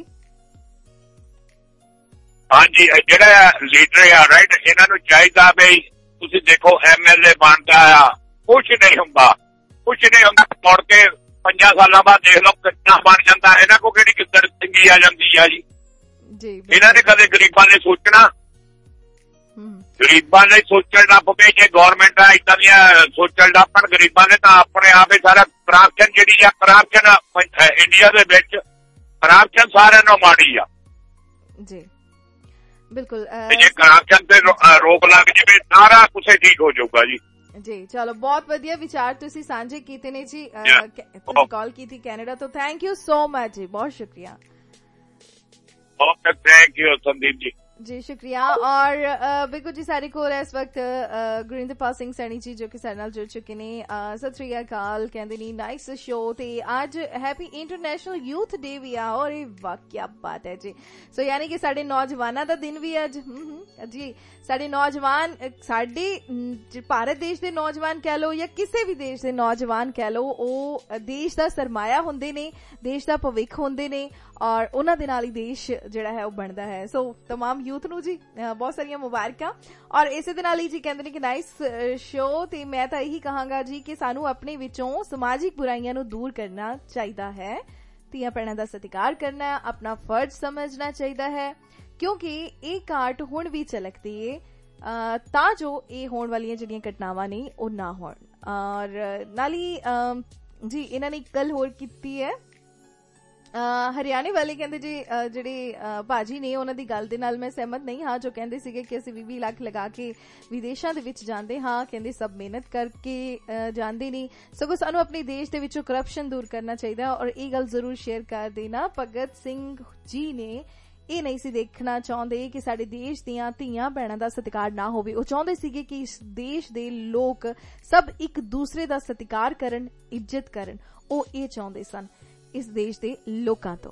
ਹਾਂਜੀ ਜਿਹੜਾ ਲੀਡਰ ਆ ਰਾਈਟ ਇਹਨਾਂ ਨੂੰ ਚਾਹੀਦਾ ਵੀ ਤੁਸੀਂ ਦੇਖੋ MLA ਬਣਦਾ ਆ ਕੁਛ ਨਹੀਂ ਹੁੰਦਾ ਮੁੜ ਕੇ 5 ਸਾਲਾਂ ਬਾਅਦ ਦੇਖ ਲਓ ਕਿੰਨਾ ਬਣ ਜਾਂਦਾ ਇਹਨਾਂ ਕੋਲ ਕਿਹੜੀ ਕਿੱਦੜ ਚੰਗੀ ਆ ਜਾਂਦੀ ਆ ਜੀ ਇਹਨਾਂ ਨੇ ਕਦੇ ਗਰੀਬਾਂ ਲਈ ਸੋਚਣਾ ਗਰੀਬਾਂ ਲਈ ਸੋਚਣ ਦਾ ਪਵੇ ਜੇ ਗੌਰਮੈਂਟ ਆ ਏਦਾਂ ਦੀਆਂ ਸੋਚਣ ਦਾ ਪਰ ਗਰੀਬਾਂ ਨੇ ਤਾਂ ਆਪਣੇ ਆਪ ਹੀ ਸਾਰਾ ਕਰਪਸ਼ਨ ਜਿਹੜੀ ਆ ਕਰਪਸ਼ਨ ਇੰਡੀਆ ਦੇ ਵਿੱਚ ਕਰਪਸ਼ਨ ਸਾਰਿਆਂ ਨੂੰ ਮਾੜੀ ਆ ਜੀ ਬਿਲਕੁਲ ਜੇ ਕਰਪਸ਼ਨ ਤੇ ਰੋਕ ਲੱਗ ਜਾਵੇ ਸਾਰਾ ਕੁਝ ਠੀਕ ਹੋ ਜਾਊਗਾ ਜੀ ਚਲੋ ਬਹੁਤ ਵਧੀਆ ਵਿਚਾਰ ਤੁਸੀਂ ਸਾਂਝੇ ਕੀਤੇ ਨੇ ਜੀ ਕਾਲ ਕੀਤੀ ਕੈਨੇਡਾ ਤੋਂ ਥੈਂਕ ਯੂ ਸੋ ਮਚ ਜੀ ਬਹੁਤ ਸ਼ੁਕਰੀਆ okay thank you Sandeep ji जी शुक्रिया और बिल्कुल जी सारे कोल इस वक्त गुरिंदरपाल सिंह सैनी जी जो कि सारे नाल जुड़ चुके ने सत श्री अकाल कहंदे नी नाइस शो ते आज हैप्पी इंटरनेशनल यूथ डे भी आ और वाह क्या बात है जी सो यानी कि साडे नौजवानां दा दिन भी अज जी साडे नौजवान साडे भारत देश दे नौजवान कह लो या किसी भी देश दे नौजवान कह लो ओ देश दा सरमाया हुंदे ने देश दा भविख हुंदे ने और उन्हां दे नाल ही देश जिहड़ा है ओ बनदा है सो तमाम यूथ नू जी बहुत सारिया मुबारकां। और इसे दे नाल ही जी कहंदे ने कि नाइस शो, ते मैं तां यही कहांगा जी कि सानू अपने विचों समाजिक बुराइयां नू दूर करना चाहिदा है, धीआं भैणां दा सत्कार करना अपना फर्ज समझना चाहिदा है, क्योंकि ये घाट हुण भी झलकदी है तां जो ये होण वालियां जिहड़ियां घटनावां ने ओह ना होण। और नाल ही जी इन्हां ने कल होर कीती है हरियाणे वाले कहंदे जी जिहड़े भाजी ने उन्हां दी गल दे नाल मैं सहमत नहीं हाँ, जो कहंदे सीगे कि असीं 20 लाख लगा के विदेशां दे विच जांदे हाँ, कहंदे सब मेहनत करके जांदे नहीं, सगों सानू अपने देश दे विचों करप्शन दूर करना चाहिदा। और ये गल जरूर शेयर कर देना, भगत सिंह जी ने ये नहीं सी देखना चाहते कि साडे देश दियां धीआं भैणां दा सत्कार ना होवे। वो चाहते सीगे कि इस देश दे लोग सब एक दूसरे दा सत्कार करन, इज्जत करन, वो ये चाहते सन इस देश दे लोकां तो।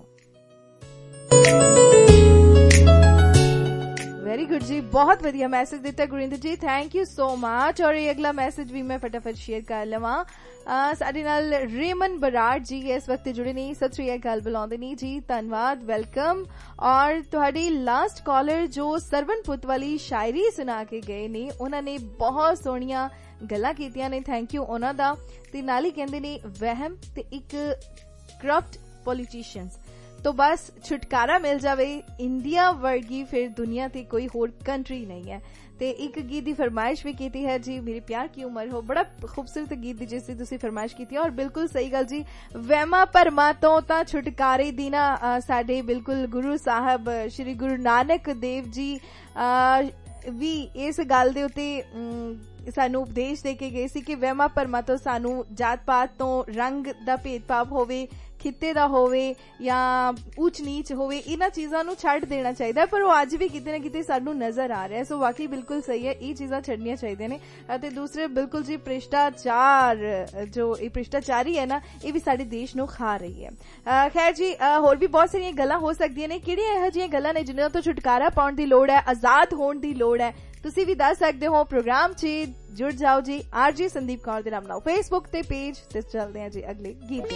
वेरी गुड जी, बहुत वधिया मैसेज दिता Gurinder ji, thank you so much. और ये अगला मैसेज भी मैं फटाफट शेयर कर लवां। साडे नाल रेमन बराड़ जी इस वक्त जुड़े नहीं, सत श्री अकाल बुलाउंदे नहीं जी, धन्नवाद, वेलकम। और तुहाडी लास्ट कॉलर जो सरवन पुत वाली शायरी सुना के गए ने, उन्होंने बहुत सोहणियां गल्लां कीतियां ने, थैंक यू उन्हां दा। ते नाल ही कहंदे ने वहम ते एक करप्ट पॉलिटिशियंस तो बस छुटकारा मिल जावे, इंडिया वर्गी फिर दुनिया ते कोई होर कंट्री नहीं है। ते एक गीत दी फरमाइश भी कीती है जी, मेरी प्यार की उम्र हो, बड़ा खूबसूरत गीत दी जिसदी तुसी फरमाइश कीती है। और बिल्कुल सही गल जी, वहमा भरमा तो तां छुटकारे दी ना साडे बिल्कुल गुरु साहब श्री गुरु नानक देव जी भी इस गल दे उत्ते सानू उपदेश दे के गए सी कि वहमा भरमा तो सानू जात पात तो रंग दा भेदभाव होवे, खिते दा होवे या ऊच नीच होवे, इन्हां चीजां नू छड्ड देना चाहिदा। पर वो अज भी किते ना किते सानू नजर आ रहा है, सो वाकई बिल्कुल सही है, ये चीजां छड्डनियां चाहिए ने। ते दूसरे बिल्कुल जी भ्रिष्टाचार, जो ये भ्रिष्टाचारी है ना, ये भी साडे देश नू खा रही है। खैर जी, होर भी बहुत सारियां गल्लां हो सकदियां ने, किहड़ियां इहो जिहियां गल्लां ने जिन्हां तो छुटकारा पाउण दी लोड़ है, आजाद होण दी लोड़ है, तुसी भी दस सकदे हो। प्रोग्राम च जुड़ जाओ जी, आरजे संदीप कौर दे नाम नाल फेसबुक ते पेज ते चलदे हैं जी अगले गीत।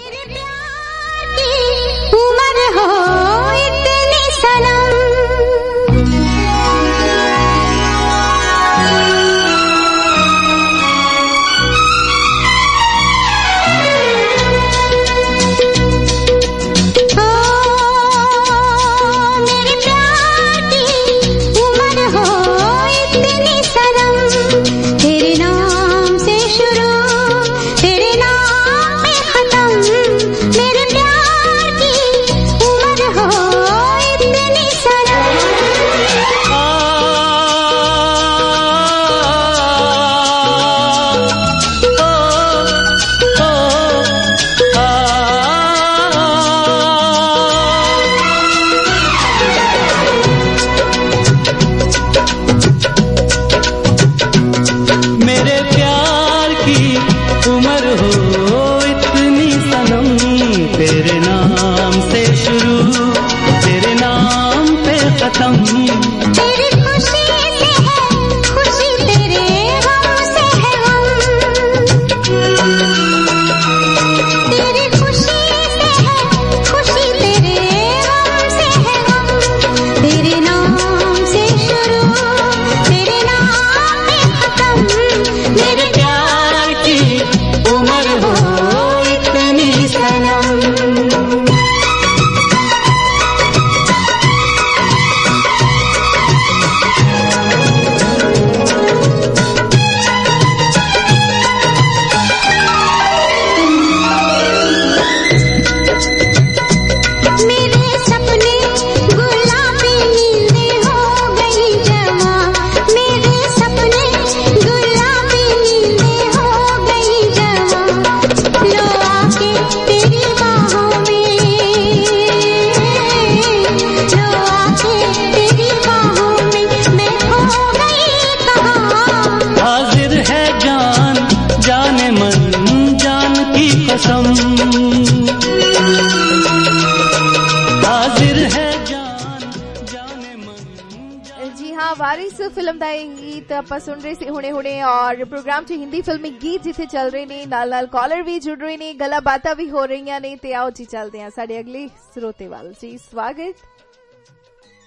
उमर हो इतनी सनम, फिल्म दा गीत आप सुन रहे से हुणे और प्रोग्राम च हिंदी फिल्मी गीत जिथे चल रहे ने, नाल नाल कॉलर भी जुड़ रहे ने, गल्लां बातां भी हो रही ने। ते आओ जी चलते हैं साडे अगले श्रोते वाल जी। स्वागत।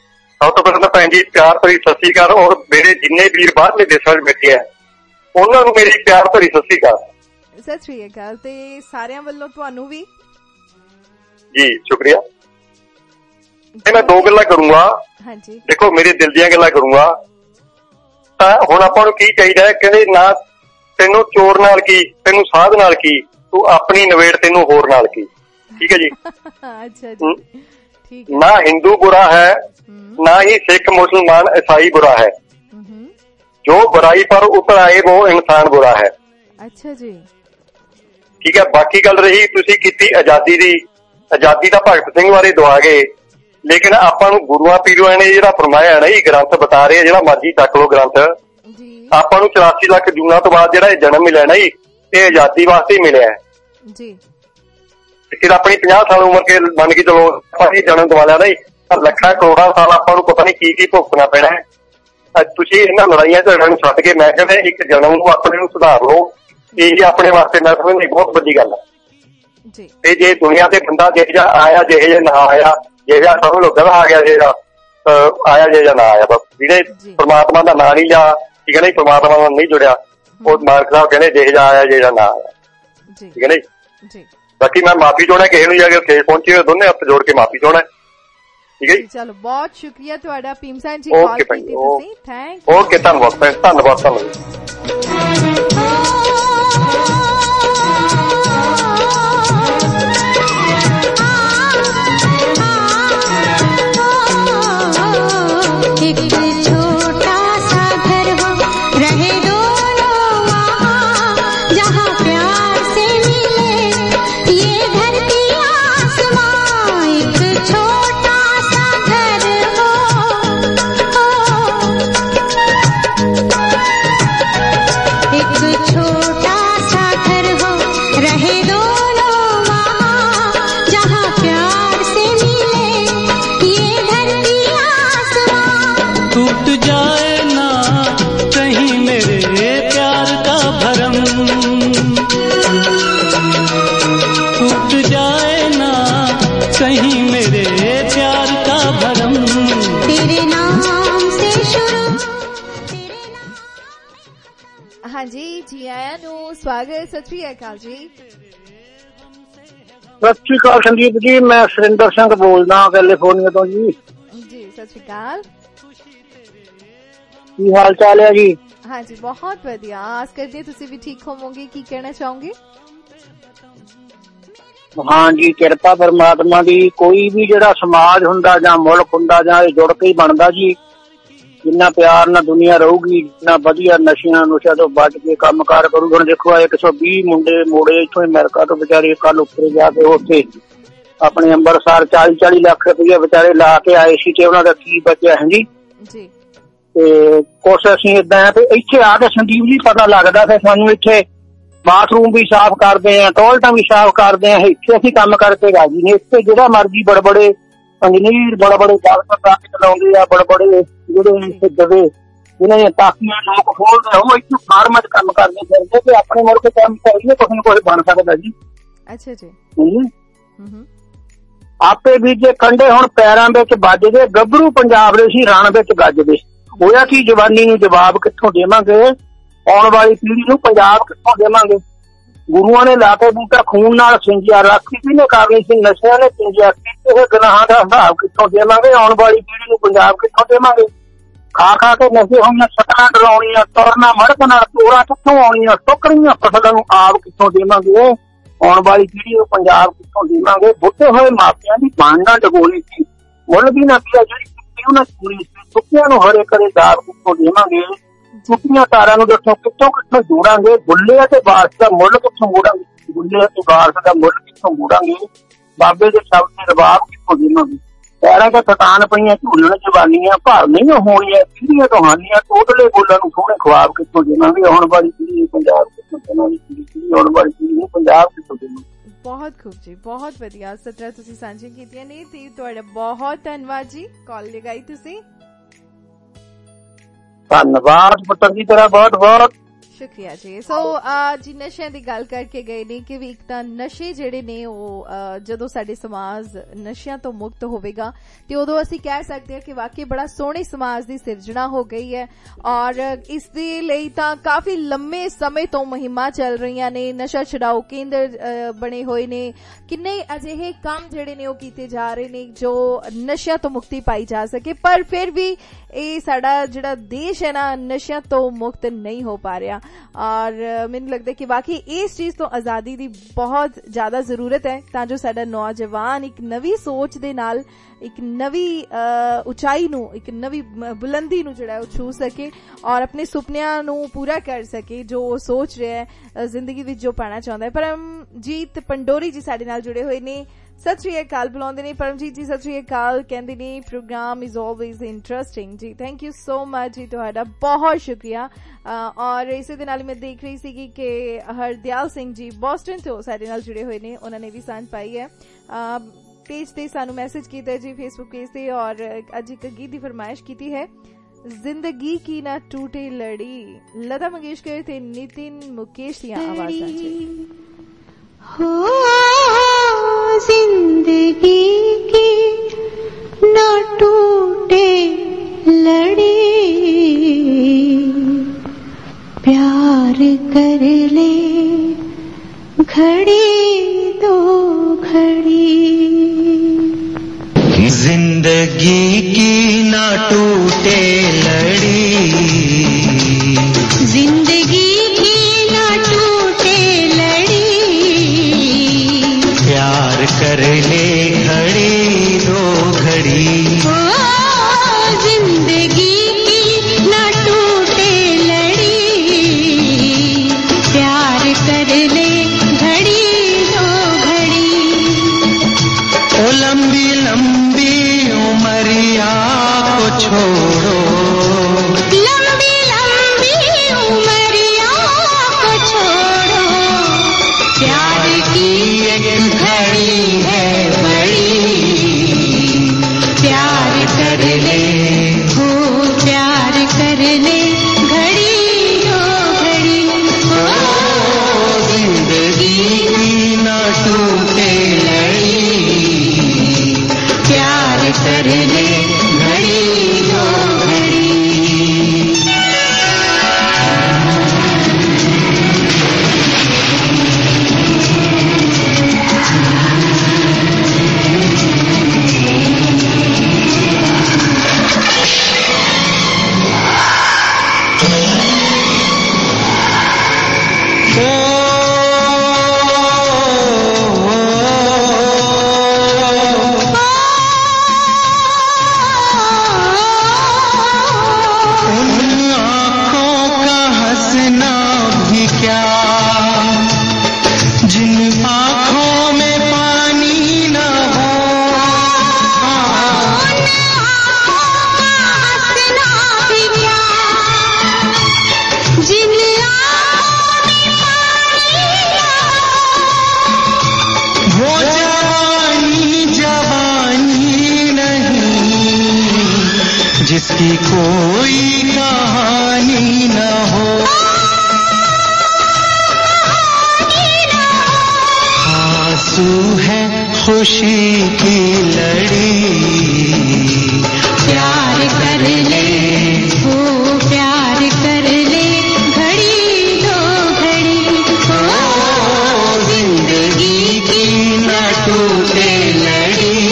ਸਭ ਤੋਂ ਪਹਿਲਾਂ ਤਾਂ ਭੈਣ ਜੀ ਪਿਆਰ ਭਰੀ ਸਤਿ ਸ੍ਰੀ ਅਕਾਲ। ਔਰ ਮੇਰੇ ਜਿੰਨੇ ਵੀਰ ਬਾਹਰਲੇ ਦੇਸ਼ਾਂ ਵਿੱਚ ਬੈਠੇ ਆ ਉਹਨਾਂ ਨੂੰ ਮੇਰੀ ਪਿਆਰ ਭਰੀ ਸਤਿ ਸ੍ਰੀ ਅਕਾਲ। ਸਤਿ ਸ੍ਰੀ ਅਕਾਲ ਤੇ ਸਾਰਿਆਂ ਵੱਲੋਂ ਤੁਹਾਨੂੰ ਵੀ ਜੀ ਸ਼ੁਕਰੀਆ। ਮੈਂ ਦੋ ਗੱਲਾਂ ਕਰੂੰਗਾ। ਹਾਂਜੀ ਦੇਖੋ ਮੇਰੇ ਦਿਲ ਦੀਆਂ ਗੱਲਾਂ ਕਰੂੰਗਾ। ਤਾਂ ਹੁਣ ਆਪਾਂ ਨੂੰ ਕੀ ਚਾਹੀਦਾ ਹੈ, ਕਹਿੰਦੇ ਨਾ ਤੈਨੂੰ ਚੋਰ ਨਾਲ ਕੀ, ਤੈਨੂੰ ਸਾਧ ਨਾਲ ਕੀ, ਤੂੰ ਆਪਣੀ ਨਵੇੜ ਤੈਨੂੰ ਹੋਰ ਨਾਲ ਕੀ। ਠੀਕ ਹੈ ਜੀ। ਅੱਛਾ ਜੀ ਠੀਕ ਹੈ। ਨਾ ਹਿੰਦੂ ਬੁਰਾ ਹੈ ना ही सिख मुसलमान ईसाई बुरा है, जो बुराई पर उतर आए वो इंसान बुरा है। अच्छा जी ठीक है। बाकी गल रही तुसी कीती आजादी दी, आजादी दा भगत सिंह बारे दुआ गए, लेकिन आपां नूं गुरुआं पीरुआं ने जिहड़ा फरमाया ना, ग्रंथ बता रहे जिहड़ा मर्जी तक लो ग्रंथ, आपां नूं 84 लाख जूना तो बाद जिहड़ा जन्म मिलिया ना, ये आजादी वास्ते ही मिलिया जी। फिर अपनी 50 साल उम्र के मन के चलो जन्म दवा लिया ना, ਲੱਖਾਂ ਕਰੋੜਾਂ ਸਾਲ ਆਪਾਂ ਨੂੰ ਪਤਾ ਨਹੀਂ ਕੀ ਭੁਗਤਣਾ ਪੈਣਾ ਹੈ। ਤੁਸੀਂ ਇਹਨਾਂ ਲੜਾਈਆਂ ਝਗੜਿਆਂ ਨੂੰ ਛੱਡ ਕੇ ਮੈਂ ਕਹਿੰਦਾ ਇੱਕ ਜਨਮ ਨੂੰ ਆਪਣੇ ਨੂੰ ਸੁਧਾਰ ਲਓ। ਇਹ ਆਪਣੇ ਵਾਸਤੇ ਮੈਂ ਸਮਝਦਾ ਬਹੁਤ ਵੱਡੀ ਗੱਲ ਹੈ। ਤੇ ਜੇ ਦੁਨੀਆ ਤੇ ਬੰਦਾ ਜਿਹੋ ਜਿਹਾ ਆਇਆ, ਜਿਹੋ ਜਿਹਾ ਨਾ ਆਇਆ, ਜਿਹੋ ਜਿਹਾ ਸਮਝ ਲਓ ਗਧਾ ਆ ਗਿਆ, ਜਿਹੋ ਜਿਹਾ ਆਇਆ, ਜਿਹੋ ਜਿਹਾ ਨਾ ਆਇਆ, ਬਸ ਜਿਹੜੇ ਪਰਮਾਤਮਾ ਦਾ ਨਾਂ ਨਹੀਂ ਲਿਆ, ਠੀਕ ਹੈ ਨਾ, ਪਰਮਾਤਮਾ ਨਾਲ ਨਹੀਂ ਜੁੜਿਆ, ਉਹ ਨਾਨਕ ਸਾਹਿਬ ਕਹਿੰਦੇ ਜਿਹੋ ਜਿਹਾ ਆਇਆ, ਜਿਹੋ ਜਿਹਾ ਨਾ ਆਇਆ। ਠੀਕ ਹੈ ਨਾ ਜੀ। ਬਾਕੀ ਮੈਂ ਮਾਫੀ ਚਾਹੁੰਦਾ ਕਿਸੇ ਨੂੰ ਜਾ ਕੇ ਉੱਥੇ ਪਹੁੰਚੇ, ਦੋਨੇ ਹੱਥ ਜੋੜ ਕੇ ਮਾਫੀ ਚਾਹੁੰਦਾ। ਚਲੋ ਬਹੁਤ ਸ਼ੁਕਰੀਆ ਤੁਹਾਡਾ ਭੀਮਸੈਨ ਜੀ ਕਾਲ ਕੀਤੀ ਤੁਸੀਂ। ਥੈਂਕ ਓਕੇ ਧੰਨਵਾਦ ਧੰਨਵਾਦ ਧੰਨਵਾਦ। ਹਾਂਜੀ ਜੀ ਆਇਆਂ ਨੂੰ ਸਵਾਗਤ। ਸਤਿ ਸ੍ਰੀ ਅਕਾਲ ਜੀ। ਸਤਿ ਸ੍ਰੀ ਅਕਾਲ ਸੰਦੀਪ ਜੀ, ਮੈਂ ਸੁਰਿੰਦਰ ਸਿੰਘ ਬੋਲਦਾ ਕੈਲੀਫੋਰਨੀਆ ਤੋਂ ਜੀ। ਜੀ ਸਤਿ ਸ੍ਰੀ ਅਕਾਲ, ਕੀ ਹਾਲ ਚਾਲ ਹੈ ਜੀ? ਹਾਂਜੀ ਬਹੁਤ ਵਧੀਆ, ਆਸ ਕਰਦੇ ਤੁਸੀਂ ਵੀ ਠੀਕ ਹੋਵੋਗੇ। ਕੀ ਕਹਿਣਾ ਚਾਹੋਗੇ? ਹਾਂਜੀ ਕਿਰਪਾ ਪਰਮਾਤਮਾ ਦੀ। ਕੋਈ ਵੀ ਜਿਹੜਾ ਸਮਾਜ ਹੁੰਦਾ ਜਾਂ ਮੁਲਕ ਹੁੰਦਾ ਜਾਂ ਇਹ ਜੁੜ ਕੇ ਹੀ ਬਣਦਾ ਜੀ। ਜਿੰਨਾ ਪਿਆਰ ਨਾਲ ਦੁਨੀਆ ਰਹੂਗੀ, ਜਿੰਨਾ ਵਧੀਆ ਨਸ਼ਿਆਂ ਨੁਸ਼ਿਆਂ ਤੋਂ ਬਚ ਕੇ ਕੰਮ ਕਾਰ ਕਰੂ। ਹੁਣ ਦੇਖੋ 120 ਮੁੰਡੇ ਮੋੜੇ ਇੱਥੋਂ ਅਮਰੀਕਾ ਤੋਂ ਵਿਚਾਰੇ ਕੱਲ ਉੱਪਰ ਜਾ ਕੇ ਉੱਥੇ ਆਪਣੇ ਅੰਮ੍ਰਿਤਸਰ 40-40 ਲੱਖ ਰੁਪਏ ਵਿਚਾਰੇ ਲਾ ਕੇ ਆਏ ਸੀ ਤੇ ਉਹਨਾਂ ਦਾ ਕੀ ਬਚਿਆ ਹੈ ਜੀ। ਤੇ ਕੁਛ ਅਸੀਂ ਏਦਾਂ ਤੇ ਇੱਥੇ ਆ ਕੇ ਸੰਦੀਪ ਜੀ ਪਤਾ ਲੱਗਦਾ ਫਿਰ ਸਾਨੂੰ ਇੱਥੇ ਬਾਥਰੂਮ ਵੀ ਸਾਫ਼ ਕਰਦੇ ਆ, ਟੋਇਲਟਾਂ ਵੀ ਸਾਫ਼ ਕਰਦੇ ਆ। ਇੱਥੇ ਅਸੀਂ ਕੰਮ ਕਰਕੇ ਰਾਜੀ ਨੇ। ਇੱਥੇ ਜਿਹੜਾ ਮਰਜ਼ੀ ਬੜੇ ਇੰਜੀਨੀਅਰ ਬੜੇ ਡਾਕਟਰ ਚਲਾਉਂਦੇ ਆ, ਬੜੇ ਜਿਹੜੇ ਇੱਥੇ ਦਵੇ ਜਿਹਨਾਂ ਦੀਆਂ ਤਾਕੀਆਂ ਲੋਕ ਖੋਲਦੇ, ਉਹ ਇੱਥੇ ਫਾਰਮਾਂ ਚ ਕੰਮ ਕਰਦੇ ਫਿਰਦੇ ਤੇ ਆਪਣੇ ਮੁਲਕ ਕੰਮ ਕਰੀਏ ਕੁਛ ਨਾ ਕੁਛ ਬਣ ਸਕਦਾ ਜੀ। ਅੱਛਾ ਜੀ। ਆਪੇ ਬੀਜੇ ਕੰਡੇ ਹੁਣ ਪੈਰਾਂ ਵਿੱਚ ਵੱਜਦੇ, ਗੱਭਰੂ ਪੰਜਾਬ ਦੇ ਸੀ ਰਣ ਵਿੱਚ ਗੱਜਦੇ। ਹੋਇਆ ਕੀ ਜਵਾਨੀ ਨੂੰ ਜਵਾਬ ਕਿੱਥੋਂ ਦੇਵਾਂਗੇ, ਆਉਣ ਵਾਲੀ ਪੀੜ੍ਹੀ ਨੂੰ ਪੰਜਾਬ ਕਿੱਥੋਂ ਦੇਵਾਂਗੇ। ਗੁਰੂਆਂ ਨੇ ਲਾ ਕੇ ਬੂਟਾ ਖੂਨ ਨਾਲ ਸਿੰਜਿਆ, ਰਾਖੀ ਕਿਹਨੇ ਕਰਨੀ ਸੀ, ਨਸ਼ਿਆਂ ਨੇ ਸਿੰਜਿਆ। ਕਿਸੇ ਗੁਨਾਹਾਂ ਦਾ ਹਿਸਾਬ ਕਿੱਥੋਂ ਦੇਵਾਂਗੇ, ਆਉਣ ਵਾਲੀ ਪੀੜ੍ਹੀ ਨੂੰ ਪੰਜਾਬ ਕਿੱਥੋਂ ਦੇਵਾਂਗੇ। ਖਾ ਕੇ ਨਸ਼ੇ ਹੋਈਆਂ ਸੱਟਾਂ ਡਰਾਉਣੀਆਂ, ਤੁਰਨਾ ਮੜਕ ਨਾਲ ਤੋਰਾ ਕਿੱਥੋਂ ਆਉਣੀਆਂ, ਟੁੱਕਣੀਆਂ ਫਸਲਾਂ ਨੂੰ ਆਪ ਕਿੱਥੋਂ ਦੇਵਾਂਗੇ, ਆਉਣ ਵਾਲੀ ਪੀੜ੍ਹੀ ਨੂੰ ਪੰਜਾਬ ਕਿੱਥੋਂ ਦੇਵਾਂਗੇ। ਬੁੱਢੇ ਹੋਏ ਮਾਪਿਆਂ ਦੀ ਬਾਂਡਾ ਡਗੋਲੀ ਸੀ, ਮੁੱਲ ਦੀ ਨਾ ਪਿਆ ਜਿਹੜੀ ਉਹਨਾਂ ਪੂਰੀ ਸੀ। ਸੁੱਕਿਆਂ ਨੂੰ ਹਰੇ ਕਰੇ ਦਾਗ ਕਿੱਥੋਂ ਦੇਵਾਂਗੇ, ਸੁੱਕੀਆਂ ਤਾਰਾਂ ਨੂੰ ਦੱਸੋ ਕਿੱਥੋਂ ਜੋੜਾਂਗੇ। ਗੁੱਲੇ ਅਤੇ ਬਾਰਸ਼ ਦਾ ਮੁੱਲ ਕਿੱਥੋਂ ਮੋੜਾਂਗੇ, ਗੁੱਲੇ ਅਤੇ ਬਾਰਸ਼ ਦਾ ਮੁੱਲ ਕਿੱਥੋਂ ਮੋੜਾਂਗੇ। ਬਾਬੇ ਦੇ ਸ਼ਬਦ ਦੇ ਰਬਾਬ ਕਿੱਥੋਂ ਦੇਵਾਂਗੇ। ਪੈਰਾਂ ਦਾ ਥਕਾਨ ਪਈਆਂ ਝੂਲਣ ਜਵਾਨੀਆਂ, ਭਾਰ ਨਹੀਂ ਹੋਣੀਆਂ ਪੀੜ੍ਹੀਆਂ ਕਹਾਣੀਆਂ। ਟੋਟਲੇ ਬੋਲਾਂ ਨੂੰ ਸੋਹਣੇ ਖੁਆਬ ਕਿੱਥੋਂ ਦੇਵਾਂਗੇ, ਆਉਣ ਵਾਲੀ ਪੀੜ੍ਹੀ ਪੰਜਾਬ ਕਿੱਥੋਂ ਦੇਵਾਂਗੇ, ਆਉਣ ਵਾਲੀ ਪੀੜ੍ਹੀ ਨੂੰ ਪੰਜਾਬ ਕਿੱਥੋਂ ਦੇਵਾਂਗੇ। ਬਹੁਤ ਖੂਬ ਜੀ, ਬਹੁਤ ਵਧੀਆ ਸਤਰਾਂ ਤੁਸੀਂ ਸਾਂਝੀਆਂ ਕੀਤੀਆਂ ਨੇ ਤੇ ਤੁਹਾਡਾ ਬਹੁਤ ਧੰਨਵਾਦ ਜੀ ਕਾਲ ਲਗਾਈ ਤੁਸੀਂ। ਧੰਨਵਾਦ ਪੁੱਤਰ ਜੀ ਤੇਰਾ ਬਹੁਤ ਬਹੁਤ शुक्रिया जी। सो जी नशे की गल करके गए ने कि एक तां नशे जिहड़े ने जदों साडे समाज नशियां तो मुक्त होवेगा ते उदों असीं कह सकते हैं कि वाकई बड़ा सोहने समाज दी सिरजना हो गई है। और इस दे लई तां काफी लंबे समय तो मुहिमां चल रही ने, नशा छुड़ाओ केंद्र बने हुए ने, किन्ने अजिहे काम जिहड़े ने कीते जा रहे ने जो नशियां तो मुक्ति पाई जा सके। पर फिर भी ये साडा जिहड़ा देश है ना नशियां तो मुक्त नहीं हो पा रहा। और मैनूं लगदा है कि वाकई इस चीज तो आजादी दी बहुत ज्यादा जरूरत है तां जो साडा नौजवान एक नवी सोच दे नाल एक नवी उचाई नूं, एक नवी बुलंदी नूं जिहड़ा छू सके और अपने सुपनियां नूं पूरा कर सके जो सोच रहा है जिंदगी विच जो पाना चाहुंदा है। परमजीत पंडोरी जी साडे नाल जुड़े हुए ने। सत श्री अकाल बुलाउंदे ने परमजीत जी, सत श्री अकाल कहंदे ने प्रोग्राम इज ऑलवेज इंटरेस्टिंग जी। थैंक यू सो मच जी, तुहाडा बहुत शुक्रिया। और इसे दे नाल मैं देख रही सी कि हरदयाल सिंह जी बोस्टन तो साडे नाल जुड़े हुए ने, उन्होंने भी सांझ पाई है पेज ते सानू मैसेज कीता जी फेसबुक पेज ते। और अज एक गीत दी फरमाइश की है, जिंदगी की ना टूटे लड़ी, लता मंगेशकर थे नितिन मुकेश दी आवाज़ां च। हो जिंदगी की ना टूटे लड़ी, प्यार कर ले घड़ी दो घड़ी, जिंदगी की ना टूटे लड़ी, जिंदगी की ना टूटे लड़ी, प्यार कर ले घड़ी दो घड़ी, जिंदगी की ना टूटे लड़ी, प्यार कर ले घड़ी दो घड़ी, ओ लंबी लंबी उमरिया को छोड़ो, लंबी लंबी उमरिया को छोड़ो, प्यार की एक घड़ी है बड़ी, प्यार कर ले हो प्यार कर ले घड़ी दो घड़ी, ओ जिंदगी की ना टूटे लड़ी, प्यार कर ले घड़ी दो घड़ी। जिसकी कोई कहानी न हो, आंसू है खुशी की लड़ी, प्यार कर ले हो प्यार कर ले घड़ी दो घड़ी, ओ जिंदगी की न टूटे लड़ी,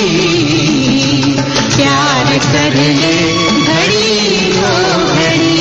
प्यार कर ले घड़ी दो घड़ी।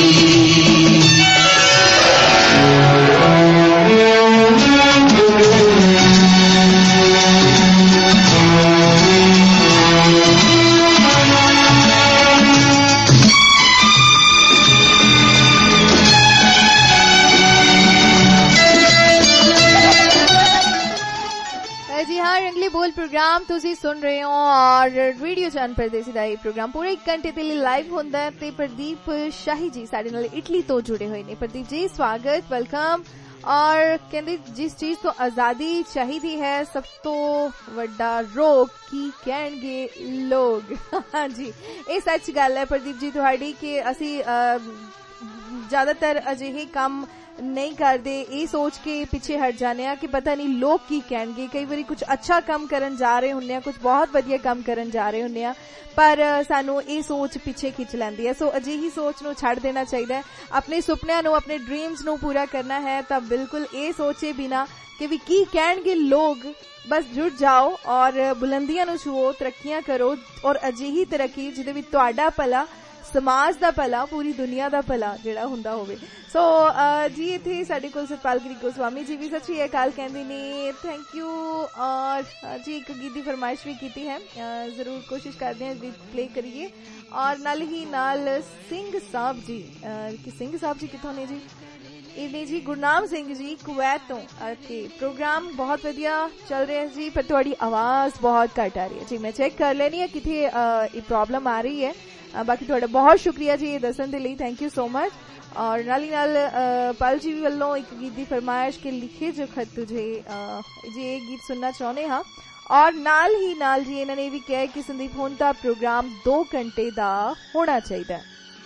प्रोग्राम तुसी सुन रहे हो और रेडियो चैनल परदेसी दा प्रोग्राम पूरे 1 घंटे ते लाइव होंदा है ते प्रदीप शाही जी साडे नाल इटली तो जुड़े हुए ने। प्रदीप जी स्वागत, वेलकम। और कहंदे जिस चीज तो आजादी चाहिदी है सब तो वड्डा रोक की कहणगे लोग। हाँ जी, ये सच गल है प्रदीप जी तुहाडी कि असी ज्यादातर अजिहे काम नहीं करते, ये सोच के पिछे हट जाने कि पता नहीं लोग की कहणगे। कई बारी कुछ अच्छा काम करन जा रहे हुंदे, कुछ बहुत वधिया काम करन जा रहे हुंदे, पर सानू ये सोच पिछे खिंच लैंदी है। सो अजिही सोच नू छड़ देना चाहिए। अपने सुपनियां नू, अपने ड्रीम्स नू पूरा करना है तां बिल्कुल ये सोचे बिना कि भी की कहणगे लोग, बस जुट जाओ और बुलंदियां नू छुओ, तरक्कियां करो और अजिही तरक्की जिहदे विच तुहाडा भला, समाज दा भला, पूरी दुनिया दा भला जिहड़ा हुंदा होवे। सो जी इत्थे साडे कोल सतपाल गिरी गोस्वामी जी भी सत श्री अकाल कहंदे ने, थैंक यू। और जी एक गीत दी फरमाइश भी कीती है, जरूर कोशिश करते हैं गीत प्ले करिए। और नाल ही नाल सिंह साहब जी, कि सिंह साहब जी किथों ने जी? इन्हें जी गुरनाम सिंह जी कुवैत तो के प्रोग्राम बहुत वधिया चल रहा है जी, पर थोड़ी आवाज बहुत घट आ रही है जी। मैं चेक कर लेनी है किथे प्रॉब्लम आ रही है। बाकी थोड़ा बहुत शुक्रिया जी ये दसन दे लई, थैंक यू सो मच। और नाली नाल पल जी वालों एक गीत की फरमाइश के लिखे जो खत तुझे जी ये गीत सुनना चाहते हाँ। और नाल ही नाल जी इन्होंने भी कहा कि संदीप हुण दा प्रोग्राम 2 घंटे दा होना चाहिए।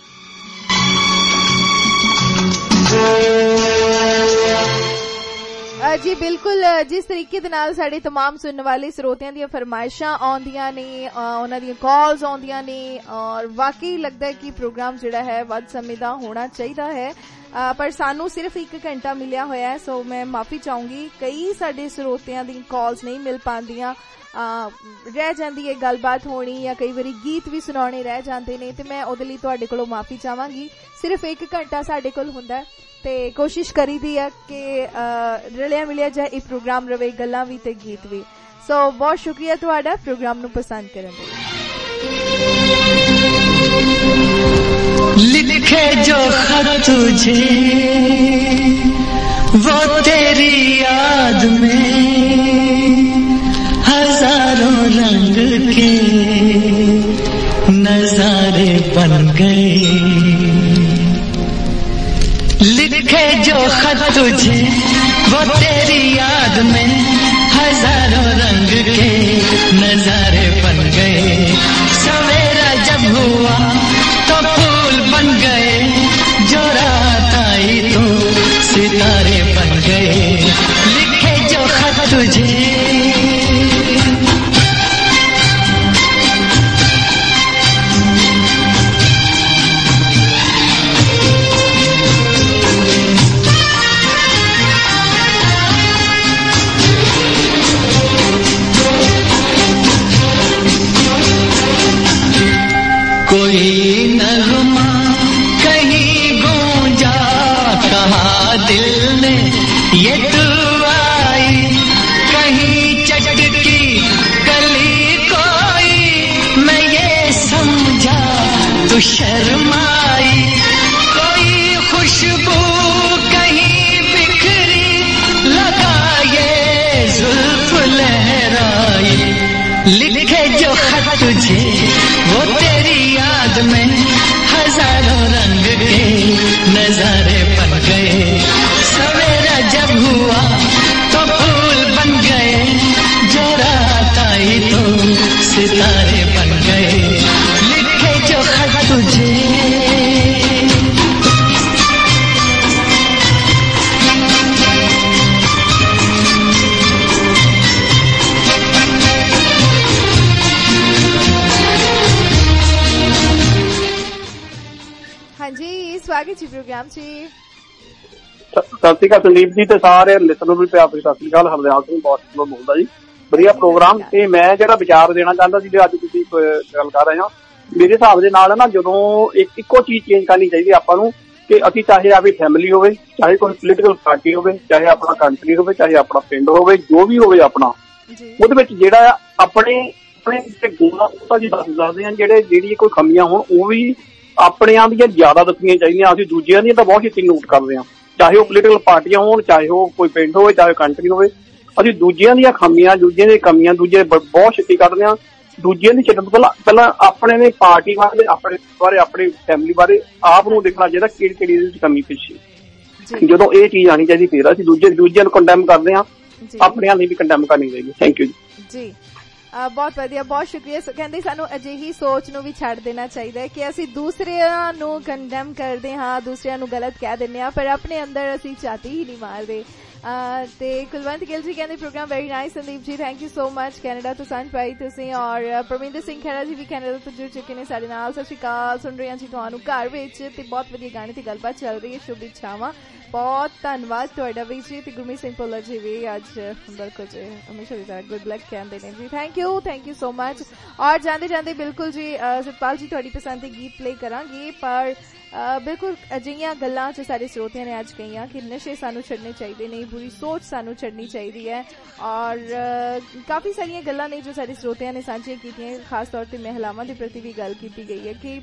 जी बिल्कुल, जिस तरीके दे नाल साडे तमाम सुनने वाले स्रोतियां दी फरमाइशां आउंदियां ने, उन्हां दी कॉल्स आउंदियां ने, और वाकई लगदा है कि प्रोग्राम जिहड़ा है वध समय दा होना चाहिदा है। पर सानू सिर्फ 1 घंटा मिलिया होया है, सो मैं माफी चाहूंगी। कई साडे स्रोतियां दी कॉल्स नहीं मिल पांदियां, रह जांदी है गलबात होनी, या कई बारी गीत भी सुनाने रह जांदे ने, ते मैं ओदे लई तुहाडे कोलों माफी चाहांगी। सिर्फ 1 घंटा साडे कोल हुंदा है ते कोशिश करी दी है कि रलिया मिलिया जाए ये प्रोग्राम रवे, गल्लां भी ते गीत भी। सो बहुत शुक्रिया तुहाडा प्रोग्राम नू पसंद करन दे। लिखे जो खत तुझे वो तेरी याद में हजारों रंग के नजारे बन गए। लिखे जो खत तुझे वो तेरी याद में हजारों रंग के नजारे बन गए। सवेरा जब हुआ तो फूल बन गए, जो रात आई तो सितारे बन गए। लिखे जो खत तुझे कोई नगमा कहीं गूंजा, कहा दिल ने ये तू आई, कहीं चटकी गली कोई मैं ये समझा तू शर्माई। कोई खुशबू कहीं बिखरी, लगा ये जुल्फ लहराई। लिखे जो खत तुझे वो तेरी याद में हजारों रंग के नजारे बन गए। सवेरा जब हुआ तो फूल बन गए, जो रात आई तो सितारे बन गए। लिखे जो खत तुझे स्वागत जी प्रोग्राम च। सत श्री अकाल संदीप जी ते सारे लिसनर भी प्यार सत श्री अकाल। हरदयाल सिंह बॉस्टन ਤੋਂ ਬੋਲਦਾ ਜੀ। ਵਧੀਆ ਪ੍ਰੋਗਰਾਮ ਤੇ ਮੈਂ ਜਿਹੜਾ ਵਿਚਾਰ ਦੇਣਾ ਚਾਹੁੰਦਾ ਸੀ ਅੱਜ ਤੁਸੀਂ ਗੱਲ ਕਰ ਰਹੇ ਹੋ, ਮੇਰੇ ਹਿਸਾਬ ਦੇ ਨਾਲ ਨਾ ਜਦੋਂ ਇੱਕੋ ਚੀਜ਼ ਚੇਂਜ ਕਰਨੀ ਚਾਹੀਦੀ ਆਪਾਂ ਨੂੰ ਕਿ ਅਸੀਂ ਚਾਹੇ ਆਪਣੀ ਫੈਮਿਲੀ ਹੋਵੇ, ਚਾਹੇ ਕੋਈ ਪੋਲੀਟੀਕਲ ਪਾਰਟੀ ਹੋਵੇ, ਚਾਹੇ ਆਪਣਾ ਕੰਟਰੀ ਹੋਵੇ, ਚਾਹੇ ਆਪਣਾ ਪਿੰਡ ਹੋਵੇ, ਜੋ ਵੀ ਹੋਵੇ ਆਪਣਾ, ਉਹਦੇ ਵਿੱਚ ਜਿਹੜਾ ਆਪਣੇ ਗੁਣਾਂ ਤਾਂ ਜੀ ਦੱਸਦੇ ਆ, ਜਿਹੜੀ ਕੋਈ ਕਮੀਆਂ ਹੋਣ ਉਹ ਵੀ ਆਪਣਿਆਂ ਦੀਆਂ ਜ਼ਿਆਦਾ ਦੱਸਣੀਆਂ ਚਾਹੀਦੀਆਂ। ਅਸੀਂ ਦੂਜਿਆਂ ਦੀਆਂ ਤਾਂ ਬਹੁਤ ਛੇਤੀ ਨੋਟ ਕਰਦੇ ਹਾਂ, ਚਾਹੇ ਉਹ ਪੋਲੀਟੀਕਲ ਪਾਰਟੀਆਂ ਹੋਣ, ਚਾਹੇ ਉਹ ਕੋਈ ਪਿੰਡ ਹੋਵੇ, ਚਾਹੇ ਕੰਟਰੀ ਹੋਵੇ। ਅਸੀਂ ਦੂਜਿਆਂ ਦੀਆਂ ਖਾਮੀਆਂ, ਦੂਜਿਆਂ ਦੀਆਂ ਕਮੀਆਂ ਦੂਜੇ ਬਹੁਤ ਛੇਤੀ ਕੱਢਦੇ ਹਾਂ। ਦੂਜਿਆਂ ਦੀ ਛੱਡਣ ਤੋਂ ਪਹਿਲਾਂ ਆਪਣੇ ਨੇ ਪਾਰਟੀ ਬਾਰੇ, ਆਪਣੇ ਬਾਰੇ, ਆਪਣੀ ਫੈਮਿਲੀ ਬਾਰੇ ਆਪ ਨੂੰ ਦੇਖਣਾ ਚਾਹੀਦਾ ਕਿਹੜੀ ਕਿਹੜੀ ਇਹਦੇ ਵਿੱਚ ਕਮੀ ਪਿੱਛੇ। ਜਦੋਂ ਇਹ ਚੀਜ਼ ਆਣੀ ਚਾਹੀਦੀ ਫਿਰ ਅਸੀਂ ਦੂਜਿਆਂ ਨੂੰ ਕੰਡੈਮ ਕਰਦੇ ਹਾਂ, ਆਪਣਿਆਂ ਲਈ ਵੀ ਕੰਡੈਮ ਕਰਨੀ ਚਾਹੀਦੀ। ਥੈਂਕ ਯੂ ਜੀ। ਬਹੁਤ ਵਧੀਆ, ਬਹੁਤ ਸ਼ੁਕਰੀਆ। ਕਹਿੰਦੇ ਸਾਨੂੰ ਅਜਿਹੀ ਸੋਚ ਨੂੰ ਵੀ ਛੱਡ ਦੇਣਾ ਚਾਹੀਦਾ ਹੈ ਕਿ ਅਸੀਂ ਦੂਸਰਿਆਂ ਨੂੰ ਕੰਡੈਮ ਕਰਦੇ ਹਾਂ, ਦੂਸਰਿਆਂ ਨੂੰ ਗਲਤ ਕਹਿ ਦਿੰਦੇ ਹਾਂ, ਪਰ ਆਪਣੇ ਅੰਦਰ ਅਸੀਂ ਝਾਤੀ ਹੀ ਨਹੀਂ ਮਾਰਦੇ। ਤੇ ਕੁਲਵੰਤ ਗਿੱਲ ਜੀ ਕਹਿੰਦੇ programme very nice. Sandeep ji thank you so much, Canada ਤੋਂ ਸਾਂਝ ਪਾਈ ਤੁਸੀਂ। ਔਰ ਪਰਮਿੰਦਰ ਸਿੰਘ ਖਹਿਰਾ ਜੀ ਵੀ ਕੈਨੇਡਾ ਤੋਂ ਜੁੜ ਚੁੱਕੇ ਨੇ ਸਾਡੇ ਨਾਲ। ਸਤਿ ਸ਼੍ਰੀ ਅਕਾਲ, ਸੁਣ ਰਹੇ ਹਾਂ ਜੀ ਤੁਹਾਨੂੰ ਘਰ ਵਿੱਚ, ਤੇ ਬਹੁਤ ਵਧੀਆ ਗਾਣੇ ਤੇ ਗੱਲਬਾਤ ਚੱਲ ਰਹੀ ਹੈ। ਸ਼ੁਭ ਇੱਛਾਵਾਂ, ਬਹੁਤ ਧੰਨਵਾਦ ਤੁਹਾਡਾ ਵੀ ਜੀ। ਤੇ ਗੁਰਮੀਤ ਸਿੰਘ ਭੁੱਲਰ ਜੀ ਵੀ ਅੱਜ ਬਿਲਕੁਲ ਜੀ ਹਮੇਸ਼ਾ ਦੀ ਤਰ੍ਹਾਂ ਗੁੱਡ ਲੱਕ ਕਹਿੰਦੇ ਨੇ ਜੀ। Thank you so much. ਔਰ ਜਾਂਦੇ ਜਾਂਦੇ ਬਿਲਕੁਲ ਜੀ ਸਤਪਾਲ ਜੀ ਤੁਹਾਡੀ ਪਸੰਦ ਦੇ ਗੀਤ ਪਲੇ ਕਰਾਂਗੇ, ਪਰ ਬਿਲਕੁਲ ਅਜਿਹੀਆਂ ਗੱਲਾਂ ਚ ਸਾਡੇ ਸਰੋਤਿਆਂ ਨੇ ਅੱਜ ਕਹੀਆਂ ਕਿ ਨਸ਼ੇ ਸਾਨੂੰ ਛੱਡਣੇ ਚਾਹੀਦੇ ਨੇ, ਬੁਰੀ ਸੋਚ ਸਾਨੂੰ ਛੱਡਣੀ ਚਾਹੀਦੀ ਹੈ। ਔਰ ਕਾਫੀ ਸਾਰੀਆਂ ਗੱਲਾਂ ਨੇ ਜੋ ਸਾਡੇ ਸਰੋਤਿਆਂ ਨੇ ਸਾਂਝੀਆਂ ਕੀਤੀਆਂ, ਖਾਸ ਤੌਰ ਤੇ ਮਹਿਲਾਵਾਂ ਦੇ ਪ੍ਰਤੀ ਵੀ ਗੱਲ ਕੀਤੀ ਗਈ ਹੈ ਕਿ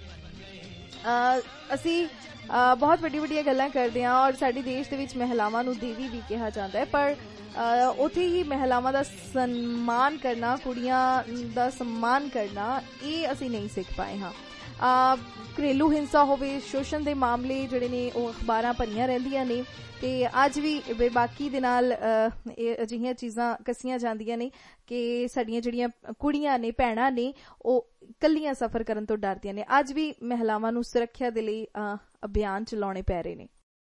ਅਸੀਂ ਬਹੁਤ ਵੱਡੀਆਂ ਗੱਲਾਂ ਕਰਦੇ ਹਾਂ ਔਰ ਸਾਡੇ ਦੇਸ਼ ਦੇ ਵਿੱਚ ਮਹਿਲਾਵਾਂ ਨੂੰ ਦੇਵੀ ਵੀ ਕਿਹਾ ਜਾਂਦਾ ਹੈ, ਪਰ ਉੱਥੇ ਹੀ ਮਹਿਲਾਵਾਂ ਦਾ ਸਨਮਾਨ ਕਰਨਾ, ਕੁੜੀਆਂ ਦਾ ਸਨਮਾਨ ਕਰਨਾ, ਇਹ ਅਸੀਂ ਨਹੀਂ ਸਿੱਖ ਪਾਏ ਹਾਂ। ਘਰੇਲੂ ਹਿੰਸਾ ਹੋਵੇ, ਸ਼ੋਸ਼ਣ ਦੇ ਮਾਮਲੇ ਜਿਹੜੇ ਨੇ ਉਹ ਅਖਬਾਰਾਂ ਭਰੀਆਂ ਰਹਿੰਦੀਆਂ ਨੇ, ਤੇ ਅੱਜ ਵੀ ਬੇਬਾਕੀ ਦੇ ਨਾਲ ਅਜਿਹੀਆਂ ਚੀਜ਼ਾਂ ਕੱਸੀਆਂ ਜਾਂਦੀਆਂ ਨੇ ਕਿ ਸਾਡੀਆਂ ਜਿਹੜੀਆਂ ਕੁੜੀਆਂ ਨੇ, ਭੈਣਾਂ ਨੇ, ਉਹ ਇਕੱਲੀਆਂ ਸਫ਼ਰ ਕਰਨ ਤੋਂ ਡਰਦੀਆਂ ਨੇ। ਅੱਜ ਵੀ ਮਹਿਲਾਵਾਂ ਨੂੰ ਸੁਰੱਖਿਆ ਦੇ ਲਈ ਅਭਿਆਨ ਚਲਾਉਣੇ ਪੈ ਰਹੇ ਨੇ।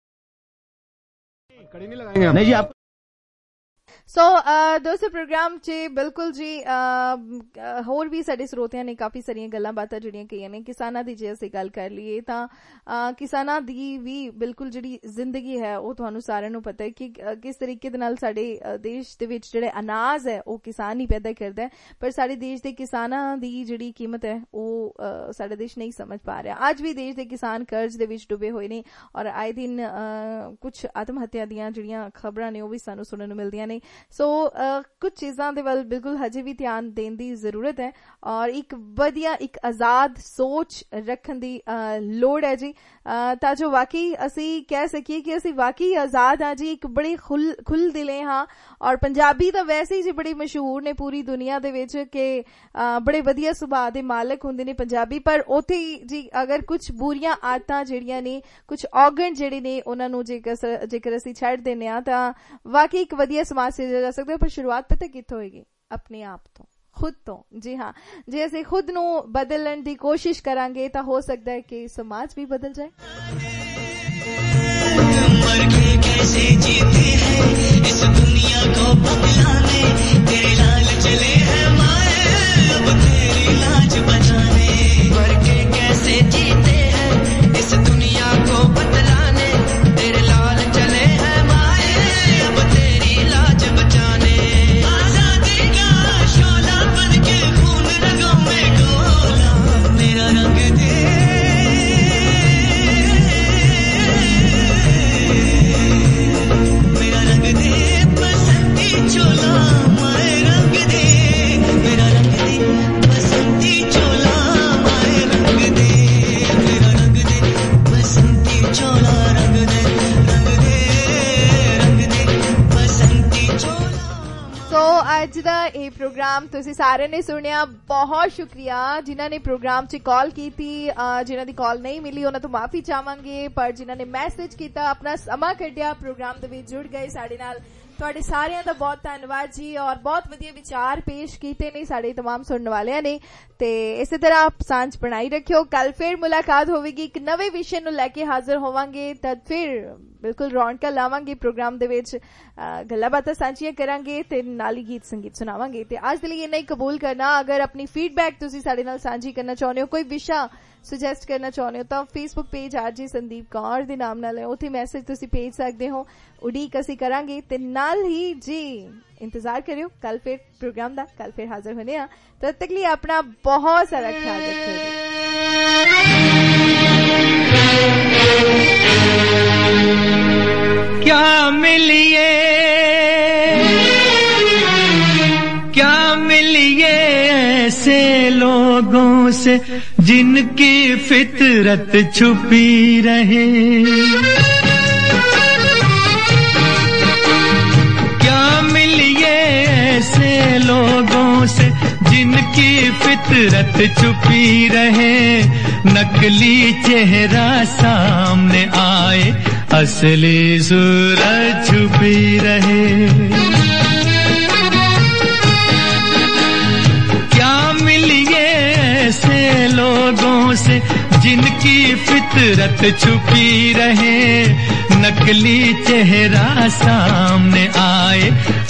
ਨਹੀਂ ਜੀ ਸੋ ਦੋਸਤੋ ਪ੍ਰੋਗਰਾਮ 'ਚ ਬਿਲਕੁਲ ਜੀ ਹੋਰ ਵੀ ਸਾਡੇ ਸਰੋਤਿਆਂ ਨੇ ਕਾਫੀ ਸਾਰੀਆਂ ਗੱਲਾਂ ਬਾਤਾਂ ਜਿਹੜੀਆਂ ਕਹੀਆਂ ਨੇ। ਕਿਸਾਨਾਂ ਦੀ ਜੇ ਅਸੀਂ ਗੱਲ ਕਰ ਲਈਏ ਤਾਂ ਕਿਸਾਨਾਂ ਦੀ ਵੀ ਬਿਲਕੁਲ ਜਿਹੜੀ ਜ਼ਿੰਦਗੀ ਹੈ ਉਹ ਤੁਹਾਨੂੰ ਸਾਰਿਆਂ ਨੂੰ ਪਤਾ ਹੈ ਕਿ ਕਿਸ ਤਰੀਕੇ ਦੇ ਨਾਲ ਸਾਡੇ ਦੇਸ਼ ਦੇ ਵਿੱਚ ਜਿਹੜੇ ਅਨਾਜ ਹੈ ਉਹ ਕਿਸਾਨ ਹੀ ਪੈਦਾ ਕਰਦਾ ਹੈ, ਪਰ ਸਾਡੇ ਦੇਸ਼ ਦੇ ਕਿਸਾਨਾਂ ਦੀ ਜਿਹੜੀ ਕੀਮਤ ਹੈ ਉਹ ਸਾਡਾ ਦੇਸ਼ ਨਹੀਂ ਸਮਝ ਪਾ ਰਿਹਾ। ਅੱਜ ਵੀ ਦੇਸ਼ ਦੇ ਕਿਸਾਨ ਕਰਜ਼ ਦੇ ਵਿੱਚ ਡੁੱਬੇ ਹੋਏ ਨੇ ਔਰ ਆਏ ਦਿਨ ਕੁਝ ਆਤਮ ਹੱਤਿਆ ਦੀਆਂ ਜਿਹੜੀਆਂ ਖਬਰਾਂ ਨੇ ਉਹ ਵੀ ਸਾਨੂੰ ਸੁਣਨ ਨੂੰ ਮਿਲਦੀਆਂ ਨੇ। ਸੋ ਕੁਝ ਚੀਜ਼ਾਂ ਦੇ ਵੱਲ ਬਿਲਕੁਲ ਹਜੇ ਵੀ ਧਿਆਨ ਦੇਣ ਦੀ ਜ਼ਰੂਰਤ ਹੈ ਔਰ ਇੱਕ ਵਧੀਆ, ਇੱਕ ਆਜ਼ਾਦ ਸੋਚ ਰੱਖਣ ਦੀ ਲੋੜ ਹੈ ਜੀ, ਤਾਂ ਜੋ ਵਾਕਈ ਅਸੀਂ ਕਹਿ ਸਕੀਏ ਕਿ ਅਸੀਂ ਵਾਕਈ ਆਜ਼ਾਦ ਹਾਂ ਜੀ, ਇੱਕ ਬੜੇ ਖੁੱਲ ਦਿਲੇ ਹਾਂ। ਔਰ ਪੰਜਾਬੀ ਤਾਂ ਵੈਸੇ ਹੀ ਜੀ ਬੜੀ ਮਸ਼ਹੂਰ ਨੇ ਪੂਰੀ ਦੁਨੀਆ ਦੇ ਵਿੱਚ ਕਿ ਬੜੇ ਵਧੀਆ ਸੁਭਾਅ ਦੇ ਮਾਲਕ ਹੁੰਦੇ ਨੇ ਪੰਜਾਬੀ, ਪਰ ਉੱਥੇ ਹੀ ਜੀ ਅਗਰ ਕੁਝ ਬੁਰੀਆਂ ਆਦਤਾਂ ਜਿਹੜੀਆਂ ਨੇ, ਕੁਝ ਔਗਣ ਜਿਹੜੇ ਨੇ, ਉਹਨਾਂ ਨੂੰ ਜੇਕਰ ਅਸੀਂ ਛੱਡ ਦਿੰਦੇ ਹਾਂ ਤਾਂ ਵਾਕਈ ਇੱਕ ਵਧੀਆ ਸਮਾਜ ਸਿਰਜਿਆ ਜਾ ਸਕਦਾ। ਪਰ ਸ਼ੁਰੂਆਤ ਪਤਾ ਕਿੱਥੋਂ ਹੋਏਗੀ? ਆਪਣੇ ਆਪ ਤੋਂ, ਖੁਦ ਤੋਂ। ਜੀ ਹਾਂ, ਜੇ ਅਸੀਂ ਖੁਦ ਨੂੰ ਬਦਲਣ ਦੀ ਕੋਸ਼ਿਸ਼ ਕਰਾਂਗੇ ਤਾਂ ਹੋ ਸਕਦਾ ਹੈ ਕਿ ਸਮਾਜ ਵੀ ਬਦਲ ਜਾਏ। मर के कैसे जीते हैं इस दुनिया को बदलाने, तेरे लाल चले हैं माए अब तेरी लाज बचाने। मर के कैसे जीते हैं इस दुनिया को बदलाने, तेरे लाल चले हैं माए अब तेरी लाज बचाने। आजादी का शोला बन के खून रगों में डोला, मेरा रंग दे चोला, माए रंग दे मेरा रंग दे बसंती चोला, माए रंग दे मेरा रंग दे बसंती चोला, रंग दे बसंती चोला। सो ਅੱਜ ਦਾ ਇਹ ਪ੍ਰੋਗਰਾਮ ਤੁਸੀਂ ਸਾਰਿਆਂ ਨੇ ਸੁਣਿਆ, ਬਹੁਤ ਸ਼ੁਕਰੀਆ ਜਿਨ੍ਹਾਂ ਨੇ ਪ੍ਰੋਗਰਾਮ 'ਚ ਕਾਲ ਕੀਤੀ। ਜਿਨ੍ਹਾਂ ਦੀ ਕਾਲ ਨਹੀਂ ਮਿਲੀ ਉਹਨਾਂ ਤੋਂ ਮਾਫੀ ਚਾਹਾਂਗੇ, ਪਰ ਜਿਨ੍ਹਾਂ ਨੇ ਮੈਸੇਜ ਕੀਤਾ, ਆਪਣਾ ਸਮਾਂ ਕੱਢਿਆ, ਪ੍ਰੋਗਰਾਮ ਦੇ ਵਿੱਚ ਜੁੜ ਗਏ ਸਾਡੇ ਨਾਲ, ਤੁਹਾਡੇ ਸਾਰਿਆਂ ਦਾ ਬਹੁਤ ਧੰਨਵਾਦ ਜੀ। ਔਰ ਬਹੁਤ ਵਧੀਆ ਵਿਚਾਰ ਪੇਸ਼ ਕੀਤੇ ਨੇ ਸਾਡੇ तमाम ਸੁਣਨ ਵਾਲਿਆਂ ਨੇ, ਤੇ ਇਸੇ ਤਰ੍ਹਾਂ ਸਾਂਝ ਬਣਾਈ ਰੱਖਿਓ। ਕੱਲ ਫਿਰ ਮੁਲਾਕਾਤ ਹੋਵੇਗੀ, ਇੱਕ ਨਵੇਂ ਵਿਸ਼ੇ ਨੂੰ ਲੈ ਕੇ ਹਾਜ਼ਰ ਹੋਵਾਂਗੇ, ਤਦ ਫਿਰ ਬਿਲਕੁਲ ਰੌਣਕਾਂ ਲਾਵਾਂਗੇ ਪ੍ਰੋਗਰਾਮ ਦੇ ਵਿੱਚ, ਗੱਲਾਂ ਬਾਤਾਂ ਸਾਂਝੀਆਂ ਕਰਾਂਗੇ ਤੇ ਨਾਲ ਹੀ ਗੀਤ ਸੰਗੀਤ ਸੁਣਾਵਾਂਗੇ। ਤੇ ਅੱਜ ਦੇ ਲਈ ਇੰਨਾ ਹੀ ਕਬੂਲ ਕਰਨਾ। ਅਗਰ ਆਪਣੀ ਫੀਡਬੈਕ ਤੁਸੀਂ ਸਾਡੇ ਨਾਲ ਸਾਂਝੀ ਕਰਨਾ ਚਾਹੁੰਦੇ ਹੋ, ਕੋਈ ਵਿਸ਼ਾ ਸੁਜੈਸਟ ਕਰਨਾ ਚਾਹੁੰਦੇ ਹੋ, ਤਾਂ Facebook page RJ Sandeep Kaur ਦੇ ਨਾਮ ਨਾਲ ਹੈ, ਉੱਥੇ ਮੈਸੇਜ ਤੁਸੀਂ ਭੇਜ ਸਕਦੇ ਹੋ। ਉਡੀਕ ਅਸੀਂ ਕਰਾਂਗੇ ਤੇ ਨਾਲ ਹੀ ਜੀ ਇੰਤਜ਼ਾਰ ਕਰਿਓ ਕੱਲ ਫਿਰ ਪ੍ਰੋਗਰਾਮ ਦਾ। ਕੱਲ ਫਿਰ ਹਾਜ਼ਰ ਹੋਣੇ ਆ, ਤਦ ਤੱਕ ਲਈ ਆਪਣਾ ਬਹੁਤ ਸਾਰਾ ਖਿਆਲ ਰੱਖਿਓ। क्या मिलिए ऐसे लोगों से जिनकी फितरत छुपी रहे, क्या मिलिए ऐसे लोगों से जिनकी फितरत छुपी रहे, नकली चेहरा सामने आए असली सूरत छुपी रहे। जिनकी फितरत छुपी रहे, नकली चेहरा सामने आए,